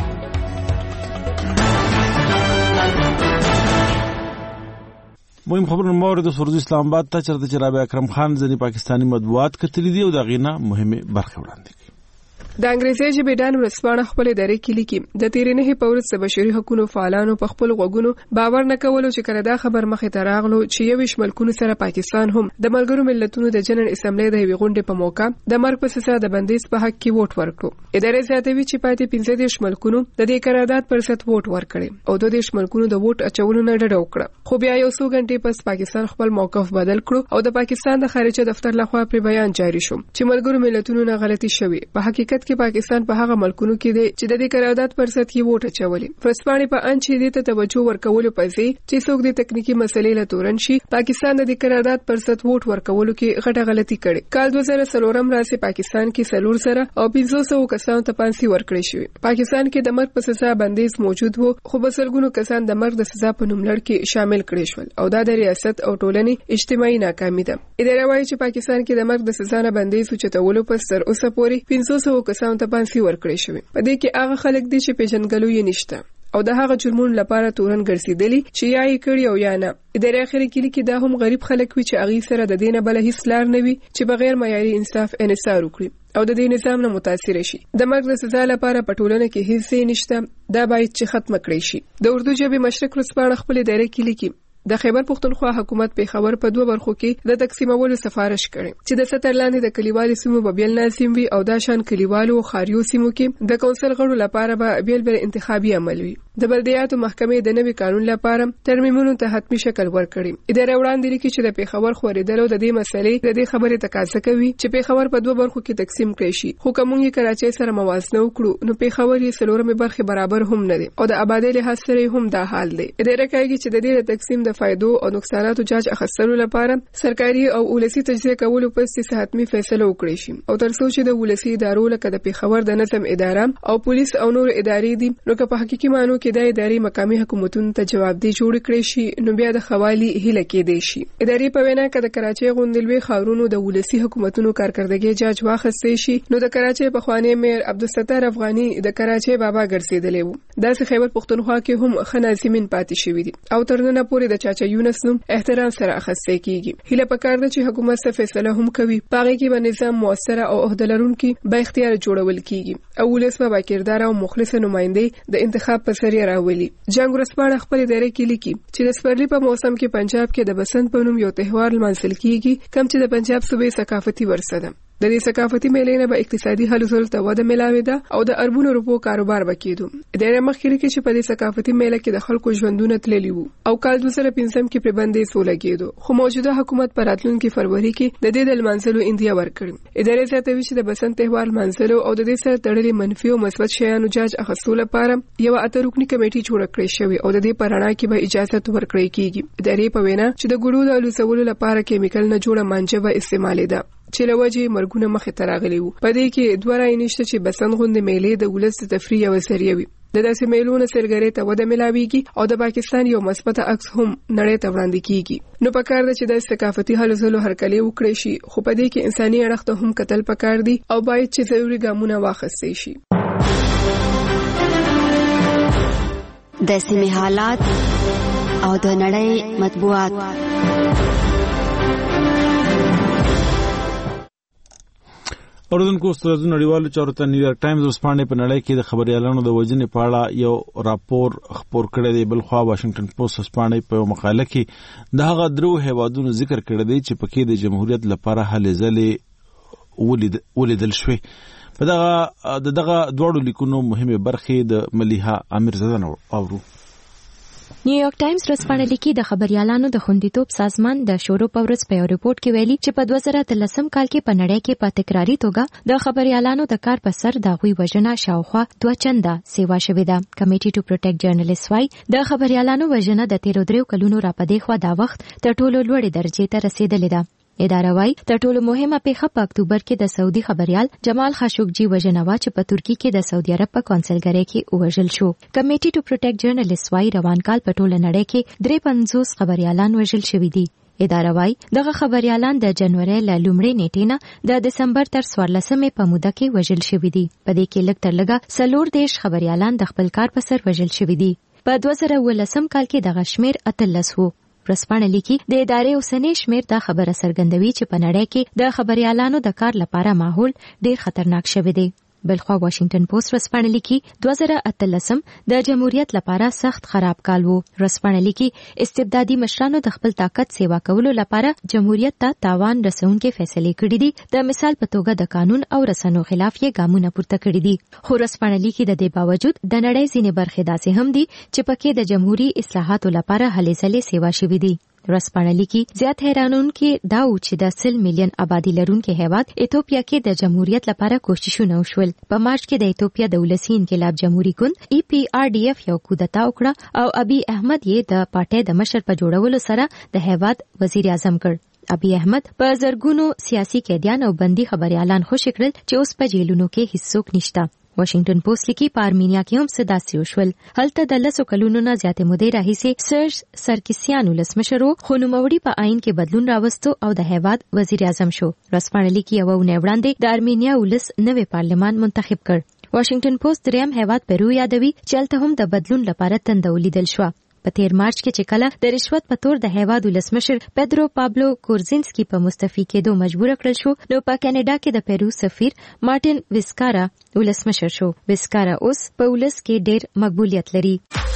مهم خبرونه مورد سورز اسلام آباد ته چرته جناب اکرم خان ځنی پاکستانی مطبوعات کتلی دی او دا غینا مهمه برخه وړاندې. د انګریزي ژبې ډان ورسپانه خپل درې کې لیکي د تیرې نه په ورځ د بشري حقوقو فعالانو په خپل غوګونو باور نه کولو چې کله دا خبر مخې ته راغلو چې یو شملکونو سره پاکستان هم د ملګرو ملتونو د جنرال اسمبلی د یوې غونډې په موقع د مرګ په سزا د بندیز په حق کې ووټ ورکړو. ادارې زیاتوي چې پاتې 15 شملکونو د دې قرارداد پر ست ووټ ورکړي او د شملکونو د ووټ اچولو نه ډډه وکړه. خو بیا یو څو غنټې پس پاکستان خپل موقف بدل کړو او د پاکستان د خارجه دفتر لخوا پر بیان جاری شو چې ملګرو ملتونو نه غلطي شوې. په حقیقت کې پاکستان په هغه ملکونو کې دي چې د دې قرارداد پر ست کې ووټ اچولي. فرسپانې په ان چې دې ته توجه ورکول پځي چې څوک د تکنیکی مسلې له تورن شي. پاکستان د دې قرارداد پر ست ووټ ورکول کې غټه غلطي کړې. کال 2003 راځي پاکستان کې سلور سره او 500 کسان ته پانسي ورکړې شوې. پاکستان کې د مرګ په سزا بندیز موجود وو خو بسلګونو کسان د مرګ د سزا په نوم لړ کې شامل کړي شول او دا د ریاست او ټولنې اجتماعي ناکامي ده. اداره وايي چې پاکستان کې د مرګ د سزا نه بندیز چتولو په سر اوسه پوري 500 کسان ته پانسي ورکړي شوې. په دې کې هغه خلک دي چې پیژنګلو یې نشته او د هغه جرمونو لپاره تورن ګرځیدلی چې یا یې کړی او یا نه. ادارې اخري کې دا هم غریب خلک وي چې اغي سره د دینه بل هیڅ لار نه وي چې بغیر معیاري انصاف انحصار وکړي او د دې نظام نه متاثر شي. د مرګ د سزا لپاره په ټولنه کې هیڅ نشته. دا باید چې ختم کړي شي. د اردو ژبې مشرق ورځپاڼه خپل ادارې کې لیکي د خیبر پښتونخوا حکومت په خبر په دوه برخو کې د تقسیمولو سفارش کړي چې د ستر لاندې د کلیوالي سیمو په بیل ناسیم وي او دا شان کلیوالو خاریو سیمو کې د کونسل غړو لپاره به بیل انتخابي عمل وي. د بلدیاتو محکمې د نوي قانون لپاره ترمیمونو ته حتمی شکل ورکړي. اداره وړاندې لیکي چې د پیښور خورېدلو د دې مسلې د دې خبرې تقاضا کوي چې پیښور په 2 برخو کې تقسیم کړي شي، خو کوم یې کراچۍ سره موازنه وکړو نو پیښور یې څلورمه برخه برابر هم نه دي او د آبادی له سره هم دا حال دی. اداره کوي چې د دې تقسیم د فائدو او نقصاناتو جاج اخیستلو لپاره سرکاري او ولسی تجزیه کولو پس حتمی فیصله وکړي شي او تر څو چې د ولسی ادارو لکه د پیښور د نظم اداره او پولیس او نور ادارې دي نو که په حقيقي معنی کې د ادارې مقامي حکومتونو ته جوابدي جوړ کړي شي نو بیا د خوالي هله کېدې شي. ادارې په وینا کې د کراچۍ غونډلوي خاورونو د ولسی حکومتونو کارکردګي جاج واخستې شي نو د کراچۍ په خوانی میر عبدالستار افغاني د کراچۍ بابا ګرځیدلی وو. د خیبر پختونخوا کې هم خنازمین پاتې شوی دي او ترنه پورې د چاچا یونس نوم احترام سره اخیستل کیږي. هله پکار ده چې حکومت څه فیصله هم کوي پاره کې به نظام موثر او عہده لرونکي به اختیار جوړول کیږي او ولس به باکردار او مخلص نماینده د انتخاب په سر راولي. جنگ ورسپاړه خپل ادارې کې لیکي چې د سپرلی په موسم کې پنجاب کې د بسنت په نوم یو تهوار لمانځل کیږي کوم چې د پنجاب صوبې ثقافتي ورثه ده. د دې ثقافتي میلې نه به اقتصادي هلو ځلو ته وده ملاوي ده او د اربونو روپو کاروبار وکړي. اداره مخکې کې چې په دې ثقافتي میله کې د خلکو ژوندونه تللی وو او کال 2015 کې پر باندې سو لګیدو خو موجوده حکومت پر راتلونکي فروری کې د دې د منځلو اندیا ورکړي. اداره زیاتوي چې د بسنت تهوار منځلو او د دې سره تړلې منفي او مثبت شیانو جاج اخیستلو لپاره یو اترکنی کمیټي جوړ کړې شوی او د دې پرانا کې به اجازه ورکړي کیږي. اداره په وینا چې د ګړو د لوسولو لپاره کیمیکل نه جوړه مانجه به استعمالي ده چې لوجه مرګونه مخه تراغلی وو. په دې کې دوه رای نشته چې بسنت غونډې میلې د ولست تفریح او ذریعہ وي. د داسې میلونو سرګری ته وده ملاويږي او د پاکستان یو مثبت عکس هم نړۍ ته وړاندې کیږي. نو پکار ده چې د ثقافتي هلو ځلو هرکلی وکړي شي خو په دې کې انساني اړخ ته هم قتل پکار دي او باید چې ضروري ګامونه واخیستل شي. د سیمې حالات او د نړۍ مطبوعات. اوردونکو استاد نړیوالو چارو ته نیویارک ټایمز وسپانې په نړۍ کې د خبريالانو د وژنې په اړه یو راپور خپور کړی دی. بل خو واشنگټن پوسټ وسپانې په مقاله کې د هغه درو هیوادونو ذکر کړی دی چې پکې د جمهوریت لپاره هلې ځلې ولیدل شوې. په دغه دوړو لیکونو مهمه برخې د ملیحه امیرزاده اورو. نیویارک ټایمز ورځپاڼه لیکي د خبريالانو د خوندیتوب سازمان د شورو په ورځ په یو ریپورت کې ویلي چې په 2013 کال کې په نړۍ کې په تکراری توګه د خبريالانو د کار په سر د غوي وژنه شاوخوا 2 چنده سیوا شوې ده. کمیټي ټو پروټیکټ جرنالیست وايي د خبريالانو وژنه د 13 کلونو را پدې خو دا وخت تر ټولو لوړې درجه ته رسیدلې ده. اداره وايي تر ټولو مهمه پیښه په اکتوبر کې د سعودي خبريال جمال خاشقجي وژنه وا چې په ترکی کې د سعودي عرب په کونسلګری کې وژل شو. کمیټي ټو پروټیکټ جرنالیست وايي روان کال په ټوله نړۍ کې 53 خبريالان وژل شوي دي. اداره وايي دغه خبريالان د جنوري له لومړۍ نیټې نه د دسمبر تر 14مې په موده کې وژل شوي دي. په دې کې لږ تر لږه 40 خبريالان د خپل کار په سر وژل شوي دي. په 2018 کال کې دغه شمیر 13 وو. ورځپاڼه لیکي د ادارې اوسنی شمیر دا خبره څرګندوي چې په نړۍ کې د خبريالانو د کار لپاره ماحول ډیر خطرناک شوی دی. بلخوا واشنگټن پوسټ ورځپاڼه لیکي 2018 د جمهوریت لپاره سخت خراب کال وو. ورځپاڼه لیکي استبدادي مشرانو د خپل طاقت سیوا کولو لپاره جمهوریت ته تاوان رسونکي فیصله کړې دي. د مثال په توګه د قانون او رسنو خلاف یې ګامونه پورته کړي دي. خو ورځپاڼه لیکي د دې باوجود د نړۍ ځینې برخې داسې هم دي چې پکې د جمهوریت اصلاحاتو لپاره هلې ځلې سیوا شوي دي. ورځپاڼه لیکي زیات حیرانونکي دا و چې د 100 میلیون آبادی لرونکي هیواد ایتوپیا کې د جمهوریت لپاره کوششونه وشول. په مارچ کې د ایتوپیا د ولسی انقلاب جمهوریت ګوند EPRDF یو کودتا وکړه او ابي احمد یې د پارټۍ د مشر په جوړولو سره د هیواد وزیر اعظم کړ. ابي احمد په زرګونو سیاسي قیدیان او بندي خبريالان خوشی کړل چې اوس په جیلونو کې هیڅوک نشته. واشنگټن پوسټ لیکي په ارمینیا کې هم صداسي وشول. هلته د 10 کلونو نه زیاتې مودې راهیسې سرج سرکسیان ولسمشرو خو نوموړي په آئین کې بدلون راوستو او د هیواد وزیر اعظم شو. ورځپاڼه لیکي یو ونه وړاندې د ارمینیا ولس نوې پارلمان منتخب کړ. واشنگټن پوسټ دریم هیواد پیرو یادوي چې هلته هم د بدلون لپاره تنده ولیدل شو. په 13 مارچ کې چې کله د رشوت په تور د هیواد ولسمشر پیدرو پابلو کورزینسکي په مستعفي کېدو مجبور کړل شو نو په کینیډا کې د پیرو سفیر مارټین ویسکارا ولسمشر شو. ویسکارا اوس په ولس کې ډېر مقبولیت لري.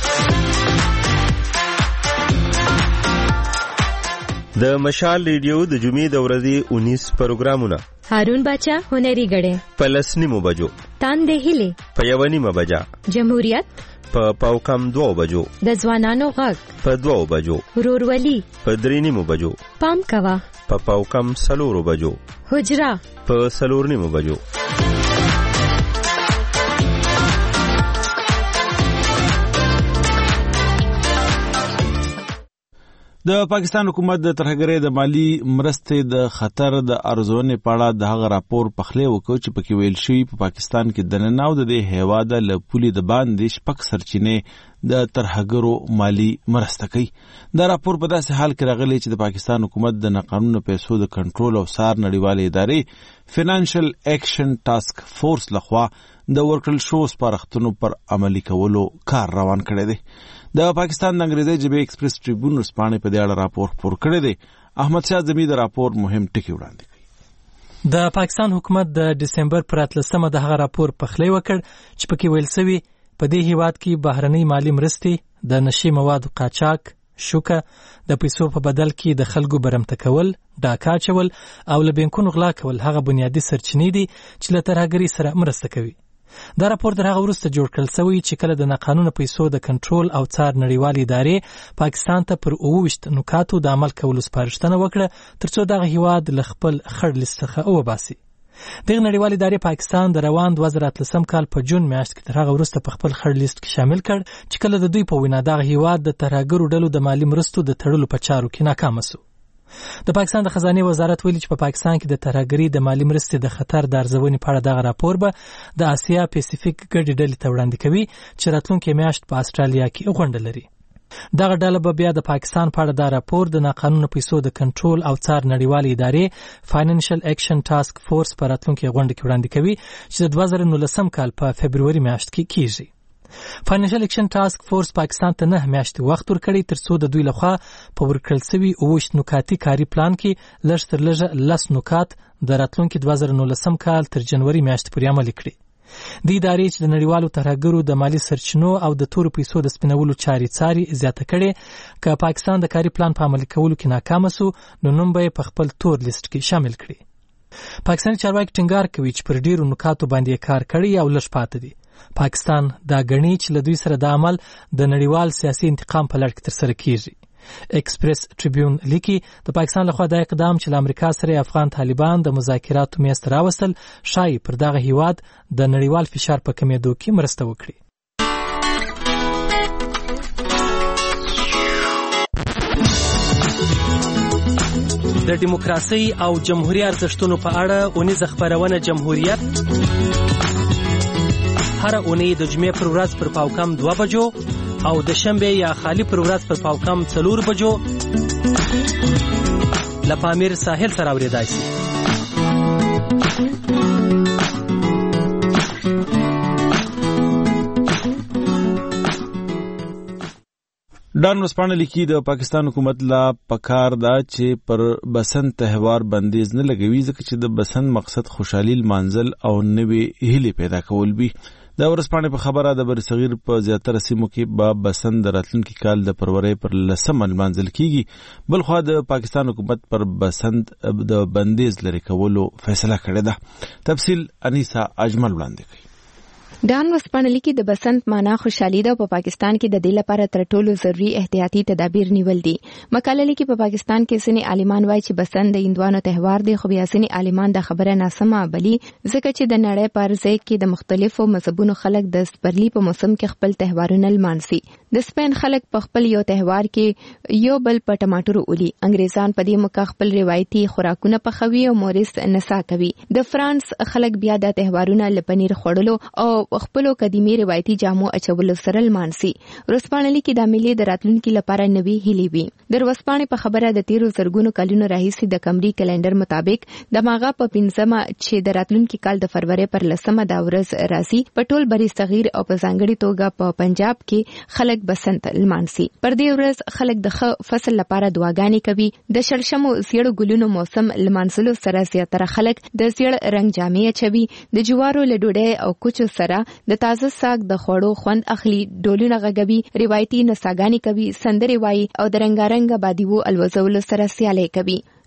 د مشال ریډیو د جمعې د ورځې 19 پروګرامونه هارون باچا هنري غړې پلسنی مو بجو تان دهله په یونی مبجا جمهوریت په پاوکم 2 بجو، د ځوانانو غږ په 2 بجو، ورورولي په 3 بجو، پام کوه په پاوکم 4 بجو، حجره په 4 بجو. د پاکستان حکومت د ترهګرۍ د مالی مرستې د خطر د ارزونې په اړه د هغه راپور پخلی وکړ چې پکې ویل شوی په پاکستان کې د نن او د هیواد له پولي د باندې شپږ سرچینې د ترهګرو مالی مرسته کوي. دا راپور په داسې حال کې راغلی چې د پاکستان حکومت د ناقانونه پیسو د کنټرول او څار نړیوالې ادارې فینانشل ایکشن ټاسک فورس لخوا د ورکړل شو سپارښتنو پر عملي کولو کار روان کړی دی. د پاکستان د انګریزي ژبې ایکسپریس ټریبیون ورسپانې په دې اړه راپور خپور کړی دی. احمد شاه زمي د راپور مهم ټکي وړاندې کړي. د پاکستان حکومت د ډسمبر پر 13 د هغه راپور پخلی وکړ چې پکې ویل شوی په دې هیواد کې بهرنۍ مالی مرستې د نشي موادو قاچاق، شوکه، د پیسو په بدل کې د خلکو برمته کول، ډاکا چول او له بانکونو غلا کول هغه بنیادی سرچینې دي چې له ترهګرۍ سره مرسته کوي. دا راپور تر هغه وروسته جوړ کړل شوی چې کله د ناقانونه پیسو د کنټرول او څار نړیوالې ادارې پاکستان ته پر 28 نکاتو د عمل کولو سپارښتنه وکړه ترڅو دغه هیواد له خپل خړ لیست څخه وباسي. دغه نړیوالې ادارې پاکستان د روان 2013 کال په جون میاشت کې تر هغه وروسته په خپل خړ لیست کې شامل کړ چې کله د دوی په وینا دغه هیواد د ترهګرو ډلو د مالی مرستو د تړلو په چارو کې ناکام شو. د پاکستان د خزانه وزارت ویلي چې په پاکستان کې د ترهګرۍ د مالی مرستې د خطر د ارزونې په اړه دغه راپور به د آسیا پیسفیک ګډې ډلې ته وړاندې کوي چې راتلونکي میاشت په استرالیا کې غونډه لري. دغه ډله به بیا د پاکستان په اړه دا راپور د ناقانونه پیسو د کنټرول او څار نړیوالې ادارې فاینانشل ایکشن ټاسک فورس په راتلونکي غونډه کې وړاندې کوي چې د 2019 کال په فبروري میاشت کې کیږي. فاینانشل ایکشن ټاسک فورس پاکستان ته 9 میاشتې وخت ورکړی ترڅو د دوی لخوا په ورکړل شوي 28 نکاتي کاري پلان کې لږ تر لږه 10 نکات د راتلونکي 2019 کال تر جنوري میاشتې پورې عملي کړي. د ادارې چې د نړیوالو ترهګرو د مالی سرچینو او د تورو پیسو د سپینولو چارې څاري زیاته کړي که پاکستان د کاري پلان په عملي کولو کې ناکام شو نو نوم به په خپل تور لیست کې شامل کړي. پاکستاني چارواکي ټینګار کوي چې پر ډیرو نکاتو باندې کار کړی او لږ پاتې دي. پاکستان دا غني چې له دوی سره د عمل د نړیوال سیاسي انتقام په لړ کې تر سره کیږي. ایکسپریس ټریبیون لیکي د پاکستان لخوا دا اقدام چې له امریکا سره افغان طالبان د مذاکراتو میز ته راوستل شایي پر دغه هیواد د نړیوال فشار په کمیدو کې مرسته وکړي. د دیموکراسي او جمهوریت ارزښتونو په اړه اونیزه خبرونه جمهوریت هر اونۍ د جمعې پر ورځ پر پاوکم 2 بجو او د شنبه یا خالی پر ورځ پر پاوکم 4 بجو لپامیر ساحل سره اوریدای شي. ډان ورسپانې لیکي د پاکستان حکومت لا پکار دا چې پر بسنت تهوار بندیز نه لګوي ځکه چې د بسنت مقصد خوشحالي لمانځل او نوې هیلې پیدا کول وي. د ورسپانې په خبره د برصغیر په زیاتره سیمو کې به بسنت د راتلونکي کال د فروری پر 10 لمانځل کیږي. بلخوا د پاکستان حکومت پر بسنت د بندیز لري کولو فیصله کړې ده. تفصیل انیسا اجمل وړاندې کوي. ډان وسپانلی کې د بسنت معنا خوشحالي ده او په پاکستان کې د دې لپاره تر ټولو ضروري احتیاطي تدابیر نیول دي. مقاله لیکي په پاکستان کې ځینې عالمان وایي چې بسنت د هندوانو تهوار دی خو بیا ځینې عالمان د خبره ناسمه بلي ځکه چې د نړۍ پر ځای کې د مختلفو مذهبونو خلک د سپرلی په موسم کې خپل تهوارونه لمانځي. د سپین خلک په خپل یو تهوار کې یو بل په ټماټر اولي. انګریزان په دې موقع خپل روایتي خوراکونه پخوي او مورس نڅا کوي. د فرانس خلک بیا د تهوارونه له پنیر خوړلو او خپلو قدیمي روایتي جامو اچولو سره لمانځي. ورسپانلی کې د ملي د راتلونکي لپاره نوي هیلې وي. د ورسپانې په خبره د 13 زرګونو کلونو راهیسې د قمري کلندر مطابق د ماغه په 15 چې د راتلونکي کال د فروری پر 10 دا ورځ راځي په ټول بری صغیر او په ځانګړي توګه په پنجاب کې خلک بسنت لمانځي. پر دې ورځ خلک د فصل لپاره دعاګانې کوي. د شړشمو زیړو ګلونو موسم لمانځلو سره زیاتره خلک د زیړ رنگ جامې اچوي. د جوارو له ډوډۍ او کوچو سره د تازه ساګ د خوړو خوند اخلي. ډولونه غږوي، روایتي نڅاګانې کوي، سندرې وایي او د رنګارنګ بادیو الوزولو سره سیالي کوي.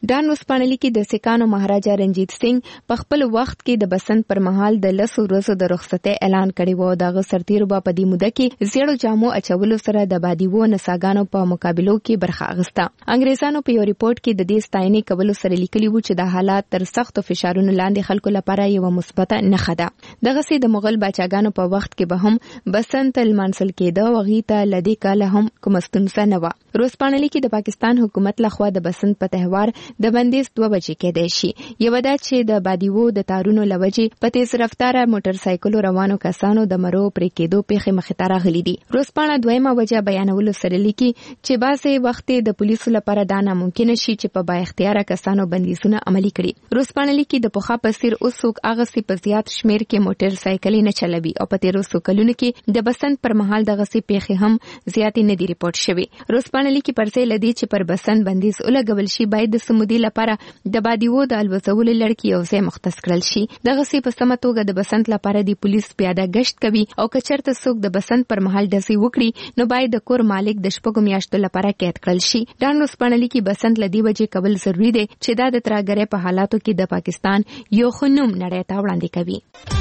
ډان وسپانلی کې د سکانو مهاراجا رنجیت سنگ په خپل وخت کې د بسنت پر مهال د 10 ورځو د رخصتۍ اعلان کړی و. دغه سرتیرو په دې موده کې زیړو جامو اچولو سره د بادیوو نڅاګانو په مقابلو کې برخه اخیسته. انګریزانو په یو ریپورت کې د دې ستاینې کولو سره لیکلي وو چې د حالات تر سختو فشارونو لاندې خلکو لپاره یو مثبته نښه ده. دغه سي د مغل بادشاہانو په وخت کې به هم بسنت المنسل کېده او غیته لدی کاله هم کوم ستونزه نه و. روزپانلی کې د پاکستان حکومت لخوا د بسنت په تهوار د بندیز 2 بجې کېدای شي. یو دا چې د بادیوو د تارونو لوجې په تیز رفتاره موټر سایکل روانو کسانو د مرو پرې کېدو پیښې مخې ته راغلي دي. روزپانه دویمه وجه بیانولو سره لیکي چې بعضې وخت د پولیسو لپاره دا ناممکن شي چې په با اختیاره کسانو بندیزونه عملي کړي. روزپانلی کې د پخوا په څیر اوس څوک هغه سي په زیات شمیر کې موټر سایکل نه چلوي او په تیرو څو کلونو کې د بسنت پر مهال دغه سي پیښې هم زیاتې نه دي ریپورت شوي. روزپانلی کې پرځای لدی چې پر بسنت بندیز ولګول شي باید د سمودي لپاره د بادیوو د الوزولو لړکی یو ځای مختص کړل شي. دغه سي په سمه توګه د بسنت لپاره د پولیس پیاده گشت کوي او کچرته څوک د بسنت پر مهال داسې وکړي نو باید د کور مالک د شپږو میاشتو لپاره قید کړل شي. ډان روزپانلی کې بسنت لدی وجې کول ضروری دی چې دا د ترهګرۍ په حالاتو کې د پاکستان یو خنوم نړۍ ته وړاندې کوي.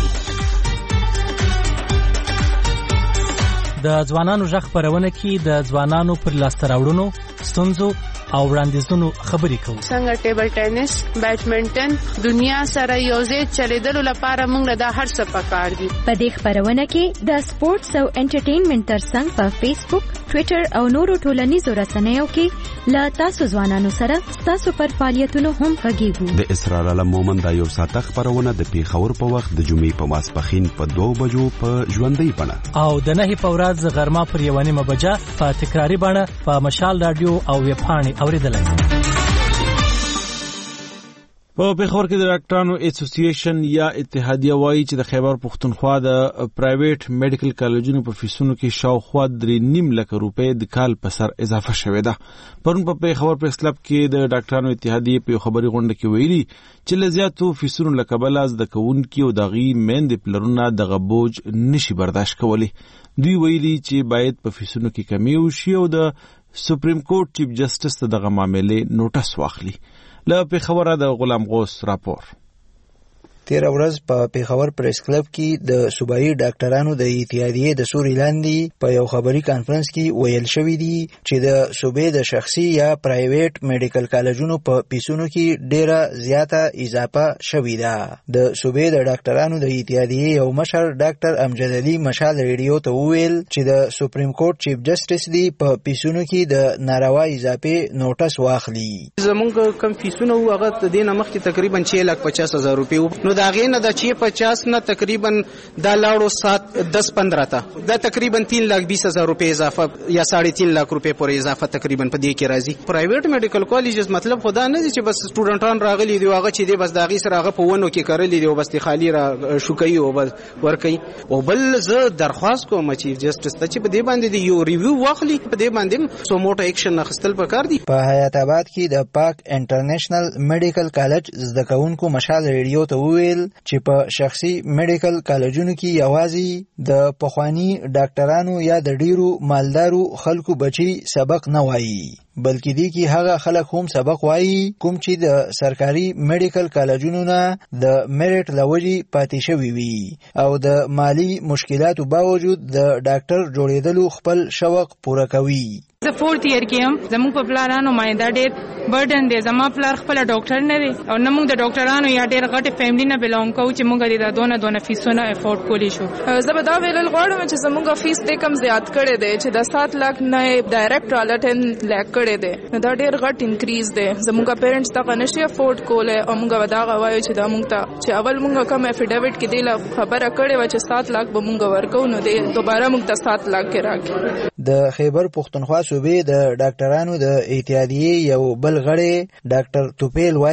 د ځوانانو ژغ خپرونه کې د ځوانانو پر لاسته راوړنو، ستونزو او وړاندیزونو خبرې کوو. څنګه ټیبل ټینس، بیډمنټن دنیا سره یوځای چلیدلو لپاره موږ له دا هر څه پکار دي. په دې خپرونه کې د سپورتس او انټرټینمنټ ترڅنګ په فیسبوک، ټوئیټر او نورو ټولنیزو رسنیو کې له تاسو ځوانانو سره تاسو پر فعالیتونو هم غږیږو. د اسرار علم مومن دا یو ساعته خپرونه د پیښور په وخت د جمعې په ماسپښین په 2 بجو په ژوندۍ بڼه او د 9 په ورځ غرمه پر 1:30 بجه په تکراری بڼه په مشال رادیو او ویب پاڼې اوریدلای. په پیښور کې د ډاکټرانو اسوسییشن یا اتحادیه وایي چې د خیبر پښتونخوا د پرایویټ میډیکل کالجونو په فیسونو کې شاوخوا 3.5 لک روپۍ د کال په سر اضافه شوې ده. پرون په پیښور پریس کلب کې د ډاکټرانو اتحادیه په خبري غونډه کې ویلي چې لزیاتو فیسونو لکبل از د کوونکی او دغي مېند پلرونه د غبوج نشي برداشت کولی. دوی ویلي چې باید په فیسونو کې کمی وشي او د سپریم کورټ چیف جسټس ته دغه معاملې نوټس واخلي. له پیښور د غلام غوث راپور. تیر ورځ په پیښور پریس کلب کې د صوبایي ډاکټرانو د اتحادیې د سوري لاندې په یو خبري کانفرنس کې ویل شوی دی چې د صوبې د شخصي یا پرایویټ میډیکل کالجونو په پیسونو کې ډیره زیاته اضافه شوې ده. د صوبې د ډاکټرانو د اتحادیې یو مشر ډاکټر امجد علي مشال ریډیو ته وویل چې د سپریم کورټ چیف جسټس دی په پیسونو کې د ناروا اضافه نوټس واخلي. زمونږ کم پیسونه هغه د دې مخکې تقریبا 6,50,000 روپۍ دا غینه د 50 نه تقریبا د لاړو 10-15 ته دا تقریبا 3,20,000 روپۍ اضافه یا 3.5 لک روپۍ پورې اضافه تقریبا په دې کې راځي. پرایویټ میډیکل کالجز مطلب خدا نه دي چې بس سټوډنټان راغلي دی هغه چې دی بس داغي سره هغه په ونو کې کړلې دی او بس خالی را شوکي او بس ورکي. او بل زه درخواست کوم چې جسټس ته چې په دې باندې دی یو ریویو واخلي په دې باندې سو موټه اکشن اخستل پکار دي. په حیات آباد کې د پاک انټرنیشنل میډیکل کالج زده کوونکو مشال ریډیو ته وویل چې په شخصي میډیکل کالجونو کې یوازې د پخوانی ډاکټرانو یا د ډیرو مالدارو خلکو بچي سبق نه وایي بلکې دی کې هغه خلک هم سبق وایي کوم چې د سرکاري میډیکل کالجونو نه د میرټ لوجي پاتې شوی وي او د مالی مشکلاتو باوجود د ډاکټر جوړېدلو خپل شوق پوره کوي. زه 4th year کې هم زموږ په پلانانو باندې دا ډېر برډن دی. زما پلار خپل ډاکټر نه دی او نه موږ د ډاکټرانو یا ډېر غټه فیملی نه بلونګ کوو چې موږ د دونه فیسونه افورد کولی شو. زه به دا ویل غواړم چې زموږ فیس دې کم زیات کړی دی چې د 7 لک نه ډایرکټ والا 10 لک کړی دی. دا ډېر غټ انکریز دی. زموږ پیرنټس دا نشي افورد کوله او موږ دا غواړو چې دا موږ ته چې اول موږ کوم افیډیویټ کې دی خبره کړې و چې 7 لک به موږ ورکو نو دی دوباره موږ ته 7 لک کې راکړي. د خیبر پښتونخوا صوبې د ډاکټرانو د اتحادیې یو بل غړی ډاکټر توپیل وایي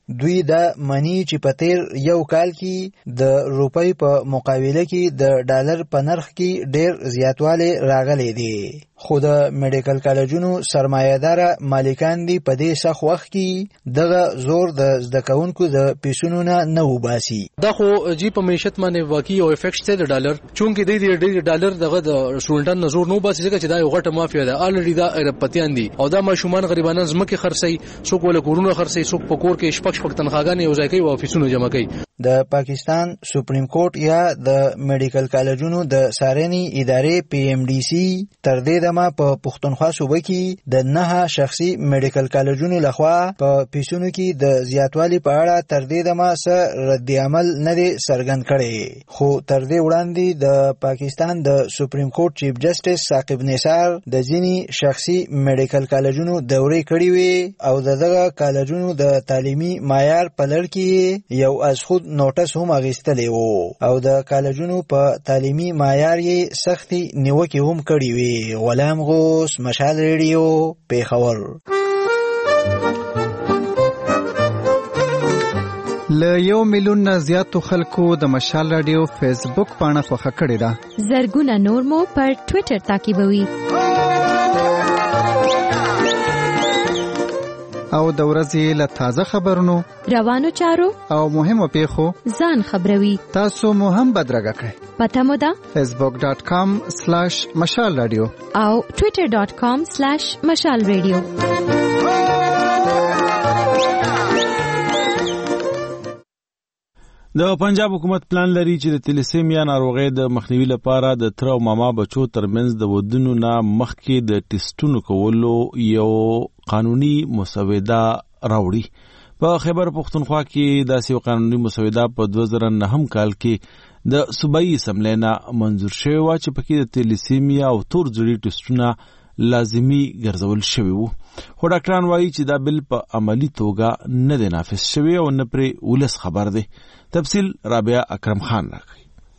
دوی دا منی چې په تیر یو کال کې د روپۍ په مقابله کې د ډالر په نرخ کې ډیر زیاتوالی راغلی دی، خو د میډیکل کالجونو سرمایه‌دار مالکان دي په دې سخت وخت کې دغه زور د زده کوونکو د پیسونو نه وباسي. دا خو جی په معیشت باندې واقعي او افیکټ ته د ډالر چونکې د ډالر دغه د سټوډنټ نظر نو باسي ځکه چې دا یو غټه مافیا ده، الریډي دا ایرپتیان دي او دا ماشومان غریبانان زمکه خرڅي، څوک ول کورونه خرڅي، څوک په کور کې شپږ تنخواګانې یو ځای کوي او افیسونه جمع کوي. د پاکستان سپریم کورټ یا د میډیکل کالجونو د څارنې ادارې PMDC تر دې دمه په پښتونخوا صوبه کې د 9 شخصي میډیکل کالجونو لخوا په پیسونو کې د زیاتوالي په اړه تر دې دمه څه رد عمل نه دی څرګند کړی، خو تر دې وړاندې د پاکستان د سپریم کورټ چیف جسټس ثاقب نثار د ځینی شخصي میډیکل کالجونو دورې کړې وي او دغه کالجونو د تعلیمي معیار په لړ کې یو از خود نوټس هم اخیستلی وو او د کالجونو په تعلیمي معیار یې سختي نیوکې هم کړې وي. غلام غوث، مشال ریډیو، پیښور. له 1 میلیون نه زیاتو خلکو د مشال رادیو فیسبوک پاڼه خوښه کړې ده. زرګونه نور مو پر ټوئیټر تعقیبوي او د ورځې له تازه خبرونو، روانو چارو او مهمو پیښو ځان خبروي. تاسو مو هم بدرګه کړئ. پته مو ده facebook.com/مشال رادیو او twitter.com/مشال رادیو. د پنجاب حکومت پلان لري چې د تلیسیمیا ناروغۍ د مخنیوي لپاره د تر او ماما بچو ترمنځ د ودونو نه مخکې د ټیسټونو کولو یو قانوني مسوده راوړي. په خیبر پختونخوا کې داسې یو قانوني مسوده په 2009 کال کې د صوبایي اسمبلی نه منظور شوی و چې پکې د تلیسیمیا او تور زړی ټیسټونه لازمی ګرځول شوی وو، خو ډاکټران وایي چې دا بل په عملی توګه نه دی نافذ شوی او نه پرې ولس خبر دی. تفصیل رابعه اکرم خان راکوي.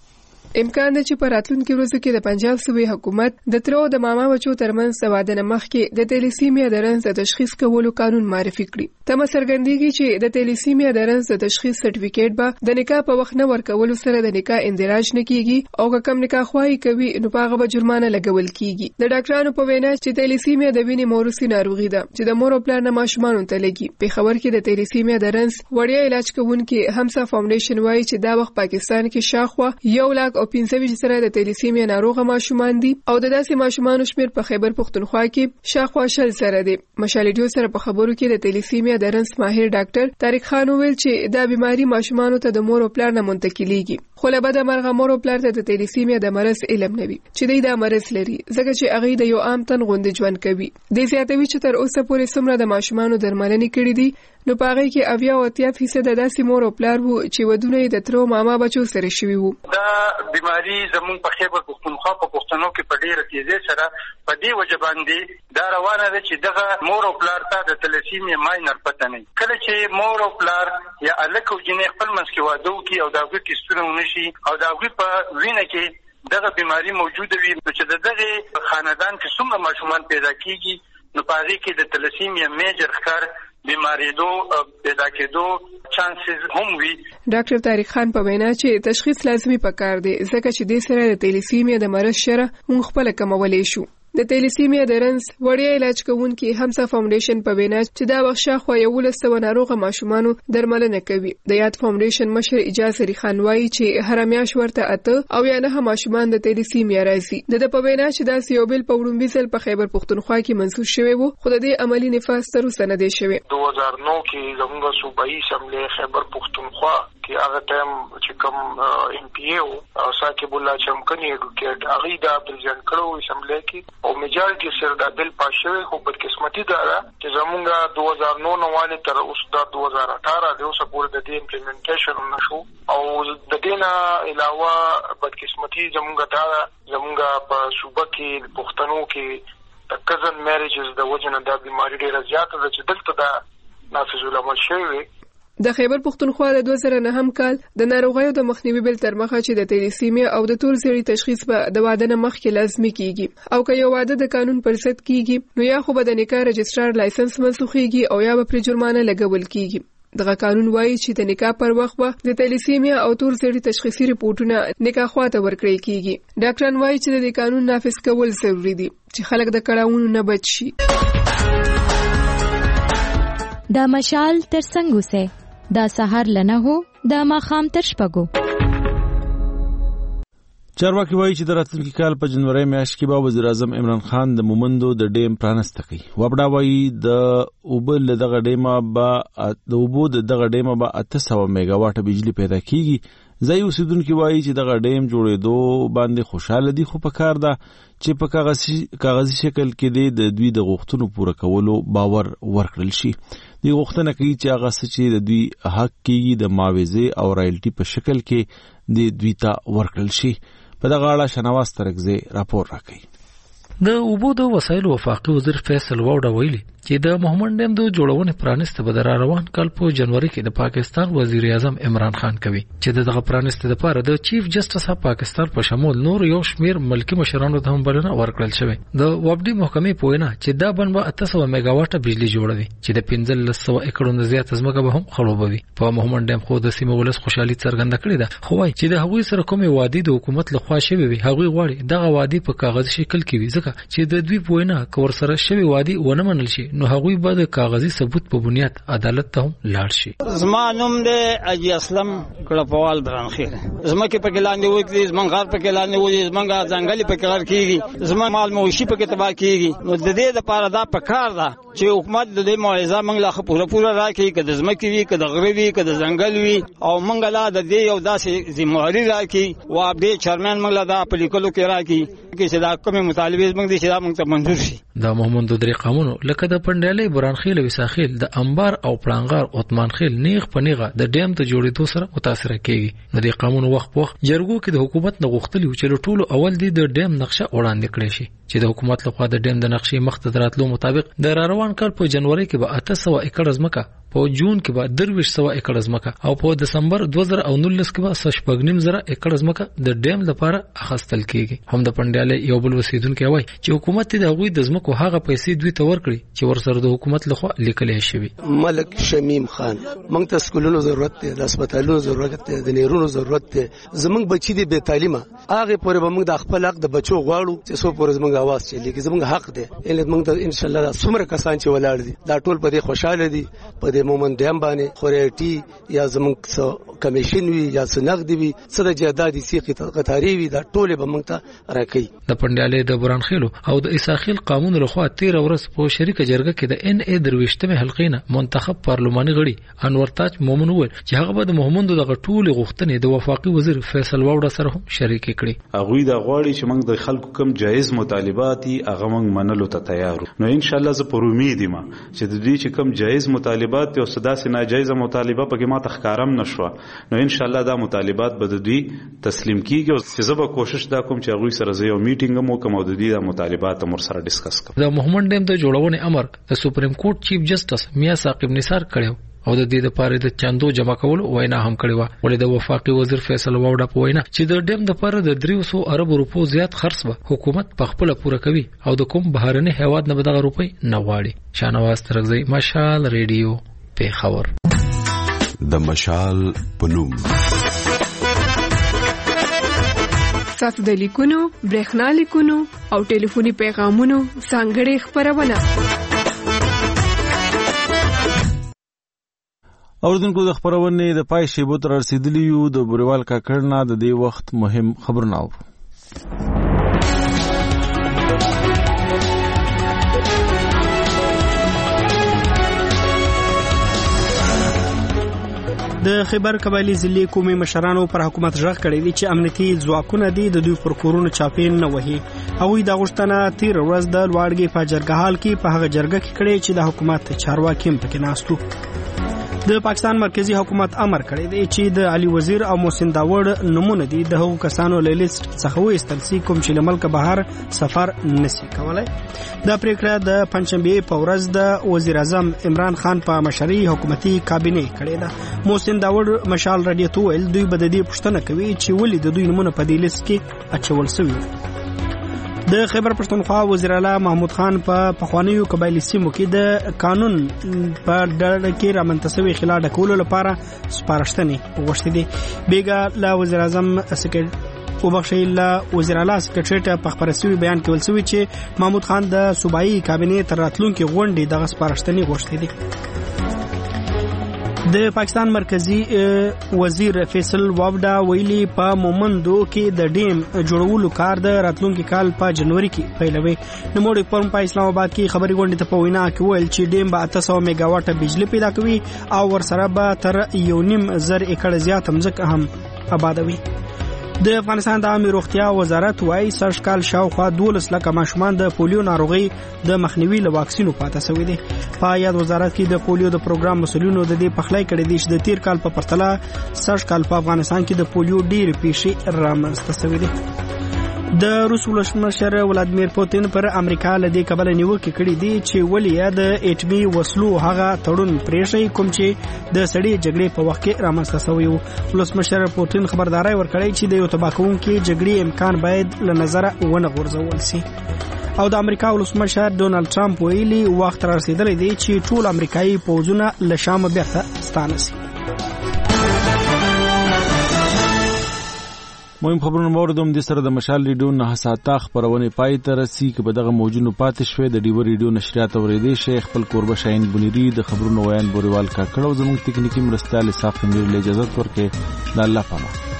امکان ده چې په راتلونکي ورځو کې د پنجاب صوبې حکومت د تر او د ماما بچو ترمنځ د واده نه مخکې د تلیسیمیا د رنځ د تشخیص کولو قانون معرفي کړي. تمه څرګندېږي چې د تلیسیمیا د رنځ د تشخیص سرټیفیکیټ به د نکاح په وخت نه ورکولو سره د نکاح اندراج نه کیږي او که کم نکاح خواهی کوي نو په هغه به جرمانه لګول کیږي. د ډاکټرانو په وینا چې تلیسیمیا د وینې موروثي ناروغي ده چې د مور او پلار نه ماشومان ته لګي. پیښور کې د تلیسیمیا د رنځ وړیا علاج کوونکي همسا فاونډیشن وایي چې دا وخت پاکستان کې شاوخوا 1,25,000 سره د تلیسیمیا ناروغه ماشومان دي او د داسې ماشومانو شمیر په خیبر پختونخوا کې شاوخوا 10 سره دي. مشال ریډیو سره په خبرو کې د تلیسیمیا د رنځ ماهر ډاکټر طارق خان ویل چې دا بیماری ماشومانو ته د مور او پلار نه منتقلیږي، خو له بده مرغه مور او پلار ته د تلیسیمیا د مرض علم نه وي چې دوی دا مرض لري ځکه چې هغه د یو عام تن غوندې ژوند کوي. د زیاتوي چې تر اوسه پورې څومره د ماشومانو درملنې کړې دي نو پاره کې 80% د داسې مور او پلار وو چې ودونه یې د تر او ماما بچو سره شوي وو. دا بیماری زمون په خیبر پختونخوا په پښتنو کې په ډیره تیزی سره په دې وجه باندې دا روانه ده چې دغه مور او پلار ته د تلیسیمیا ماینر پته نه کله چې مور او پلار یا الک او جنې خپل منځ کې واده وکړي او دا غوښتي ستونه ونشي او دا غوښ په وینه کې دغه بیماری موجوده وي چې دغه خاندان کې څومره ماشومان پیدا کیږي نو په هغه کې د تلیسیمیا میجر ښکار بیماری پیدا کېدو چانسز هم وي. ډاکټر طارق خان په وینا چې تشخیص لازمي پکار دی ځکه چې د سره د تلیسیمیا د مرض شره موږ خپل کمولای شو. د تلیسیمیا د رنځ وړیا علاج کوونکي همسا فاونډیشن په وینا چې دا وخت شاوخوا 1,000 ناروغه ماشومانو درملنه کوي. د یاد فاونډیشن مشر اجاز علي خان وایي چې هر میاشت ورته 8 او یا 9 ماشومان د تلیسیمیا راځي. د په وینا چې دا یو بل په وړومبي ځل په خیبر پختونخوا کې منسوخ شوی وو خو د دې عملی نفاذ تر اوسه نه دی شوی. 2009 کې زموږ صوبایي اسمبلی خیبر پختونخوا کې هغه ټایم چې کوم MPA او ثاقب الله چمکني ایډوکیټ هغه دا پریزنټ کړو اسمبلی کې او میجارټي سره دا بل پاس شوی خو بدقسمتي دا چې زمونږ 2009 نواله تر اوسه د 2018 د اوسه پورې د دې امپلیمنټیشن نشو او د دې نه علاوه بدقسمتي زمونږ په صوبه کې پښتنو کې د کزن میریجز د وجنه د بیماری ډیره زیاته ده چې دلته دا نافذ العمل شوی. د خیبر پختونخوا د 2009 کال د ناروغیو د مخنیوي بل تر مخه چې د تلیسیمیا او د تور زړی تشخیص به د واده نه مخکې لازمي کیږي او که یو واده د قانون پر ضد کیږي نو یا خو به د نکاح رجسترار لایسنس منسوخیږي او یا به پر جرمانه لګول کیږي. دغه قانون وایي چې د نکاح پر وخت به د تلیسیمیا او تور زیړي تشخیصي ریپورتونه نکاح خواته ورکړل کیږي. ډاکټران وایي چې د قانون نافذ کول ضروری دي چې خلک د کړاوونو نه بچ شي. دا مشال تر څنګه سه دا سحر لنه هو دا ماخام تر شپګو. چارواکي وایي چې د راتلونکي کال په جنوري میاشت کې به وزیر اعظم عمران خان د مومندو د ډیم پرانست کوي. وبډا وایي د اوبو دغه ډیمه به 800 میگا واټ بجلی پیدا کیږي. ځای اوسیدونکو وایي چې دغه ډیم جوړېدو باندې خوشاله دي، خو په کار ده چې په کاغذي شکل کې د دوی د غوښتنو پوره کولو باور ورکړل شي. دوی غوښتنه کوي چې هغه څه چې د دوی حق کېږي د معاوضې او رایلټي په شکل کې د دوی ته ورکړل شي. په دغه اړه شنواز ترکزی راپور راکوي. د اوبو د وسایلو وفاقي وزیر فیصل واوډا ویلي چې د محمد ډیم د جوړونې پرانست به د روان کال په جنوري کې د پاکستان وزیر اعظم عمران خان کوي چې دغه پرانست لپاره د چیف جسټس اف پاکستان په شمول نور یو شمیر ملکی مشرانو ته هم بلنه ورکړل شوې. د وابډي محکمې پوینه چې دا بن به 800 میگا واټه بجلی جوړوي چې د 1500 ایکړو نه زیات ځمکه به هم خړوبوي. په محمد ډیم خو د سیمه ولس خوشحالي څرګنده کړې ده، خو وايي چې د هغوی سره کومې وادي د حکومت لخوا شوی وي هغوی غواړي دغه وادي په کاغذي شکل کې وي، ځکه چې د دوی پوینه کور سره شوی وادي ونه منل شي نو هغوی به د کاغذي ثبوت په بنیاد عدالت ته هم لاړ شي. زما نوم دی اجي اسلم کړپوال برانخیر. زما کې په ګلاندې وځي، زما غار په ګلاندې وځي، زما ځنګلي په کار کیږي، زما مال موشي په کې تباہ کیږي. نو د دې لپاره دا پکار ده چې حکومت د دې معاوضه موږ لا پوره راکړي، کده زما کې وي، کده غریبي، کده ځنګل وي، او موږ لا د دې یو داسې ذمہواری راکړي او اپډې چیرمن موږ لا دا په لیکلو کې راکړي چې دا کومه مطالبه موږ دي چې دا موږ ته منظور شي. د محمد درې قانون لکه د پندالې برانخیل وساخیل د انبار او پلانغار عثمان خیل نیغ پنیغه د ډیم ته جوړېدو سره متاثر کیږي. د دې قانون وخت جرګو کې د حکومت نه غوښتلی چې ټولو اول دی د ډیم نقشه وړاندې کړي شي چې د حکومت لخوا د ډیم د نقشې مخ ته دراتلو مطابق د روان کال په جنوري کې به 800 ایکړ ځمکه، په جون کې به 2300 ایکړ ځمکه او په دسمبر 2019 کې به 6.5 ایکړ ځمکه د ډیم لپاره اخیستل کیږي. هم د پندالې یو بل وسیدونکو وایي چې حکومت د هغوی د ځمکو هغه پیسې دوی ته ورکړي چې ورسره د حکومت لخوا لیکلې شوی. ملک شمیم خان: موږ ته سکولونو ضرورت دی، د هسپتالونو ضرورت دی، د نیرونو ضرورت دی. زموږ بچی دي بے تعلیمه، هغه پورې به موږ د خپل حق د بچو غواړو چې سو پورې زموږ आवाज چلی کې زموږ حق دی. ان موږ ته ان شاء الله څومره کسان چې ولاړ دي دا ټول په دې خوشاله دي، په دې مومن ډیم باندې خوريټي یا زموږ کمیشن وی یا سنغد وی صد جهادي سیقي قطاري وی دا ټول به موږ ته راکړي. د پندالې د برانخیلو او د اساخیل قانون لخوا 13 ورځ په شریکه جرګه کې د ان ای درويشتمه حلقینه منتخب پارلماني غړي انور تاج مومن وویل چې هغه به د محمد دغه ټول غوښتنې د وفاقي وزیر فیصل واوډا سره هم شریک کړي. هغه د غواړي چې موږ د خلکو کوم جایز مطالبات هغه موږ منلو ته تیار یو. نو ان شاء الله زه پر امید یم چې د دې چې کوم جایز مطالبات او سداسي ناجایز مطالبه پکې ما تخکارم نشو، نو ان شاء الله دا مطالبات به د دوی تسلیم کیږي او زه به کوشش دا کوم چې هغه سره یو میټینګ مو کوم او د دې مطالبات مر سره ډیسکس کوم. د محمد ډیم د جوړونې امر د سپریم کورټ چیف جسټس میاں ثاقب نثار کړو او د دې لپاره د چاندو جمع کول وینا هم کړی و. ولې د وفاقي وزیر فیصل واوډا په وینا چې د ډیم د لپاره د 300 ارب روپو زیات خرڅ به حکومت په خپل پوره کوي او د کوم بهرني هیواد نه به دغه روپۍ نه غواړي. شانواز ترغزی، مشال ریډیو، پیښور. د مشال پنوم تاسو د لیکونو، برېښنا لیکونو او ټلیفوني پیغامونو څنګه خبرونه اوردونکو د خبرونه د پای شیبو تر رسیدلی یو د بوریوال کاکړنا د دې وخت مهم خبرونه و. د خیبر قبایلی ضلع قومي مشرانو پر حکومت ژغ کړی دی چې امنیتي ځواکونه دي د دوی پر کورونو چاپین نه وهي. هغوی د غوښتنه 13 ورځ د لوړګي په جرګهال کې په هغه جرګه کې کړی چې د حکومت چارواکي هم پکې ناستو. د پاکستان مرکزی حکومت امر کړی دی چې د علي وزیر او محسن داوړ نمونه دي د هغو کسانو له لیست څخه وایستل شي کوم چې له ملک بهر سفر نشي کولای. دا پریکړه د پنځشنبه په ورځ د وزیر اعظم عمران خان په مشرۍ حکومتي کابینه کړې ده. محسن داوړ مشال رادیو ته ویل دوی به د دې پوښتنه کوي چې ولې د دوی نمونه په دې لیست کې اچول شوی. د خیبر پښتونخوا وزیر اعلی محمود خان په پخوانیو قبایلی سیمو کې د قانون په ډله کې رامنتسوي خلا ډکولو لپاره سپارښتنې وغوښتې دي. بیګا لا وزیر اعظم وزیر اعلی سکرټریټ په خبري سوي بیان کې ولسوي چې محمود خان د صوبایي کابینې تر راتلونکي غونډې دغه سپارښتنې غوښتې دي. د پاکستان مرکزی وزیر فیصل وابډا ویلي په مومندو کې د ډیم جوړولو کار د راتلونکي کال په جنوري کې پیلوي. نوموړي پرون په اسلام آباد کې خبري غونډې ته په وینا کې ویل چې ډیم به 800 میگا واټه بجلی پیدا کوي او ورسره به تر 1.5 ایکړ زیات ځمکه هم آبادوي. د افغانستان د عامه روغتیا وزارت وايي سږ کال شاوخوا 12 لکه ماشومان د پولیو ناروغي د مخنیوي له واکسینو پاتې شوي دي. په یاد وزارت کې د پولیو د پروګرام مسولینو د دې پخلای کړي دي چې د تیر کال په پرتله سږ کال په افغانستان کې د پولیو ډېر پیښې رامنځته شوي دي. د روس ولسمشر ولادیمیر پوتین پر امریکا له دې کبله نیوکې کړې دي چې ولې د اټمي وسلو هغه تړون پرېښی کوم چې د سړې جګړې په وخت کې رامنځته شوی و. ولسمشر پوتین خبرداري ورکړی چې د یو تباکونکي جګړې امکان باید له نظره ونه غورځول شي. او د امریکا ولسمشر ډونالد ټرمپ ویلي وخت را رسیدلی دی چې ټول امریکایي پوځونه له شامه بیرته ستانه شي. مهم خبرونه موردوم د سره د مشال ریډیو نه ساته خبرونه پای ته رسي کې به دغه موجونو پاتې شوې د ډیو ریډیو نشریات اوریدي شیخ خپل قربه شاهین بنيري د خبرونو ویان بوريوال کا کړو زموږ تکنیکی مرستيال صاحب میر له اجازه ورکړي د الله پامان.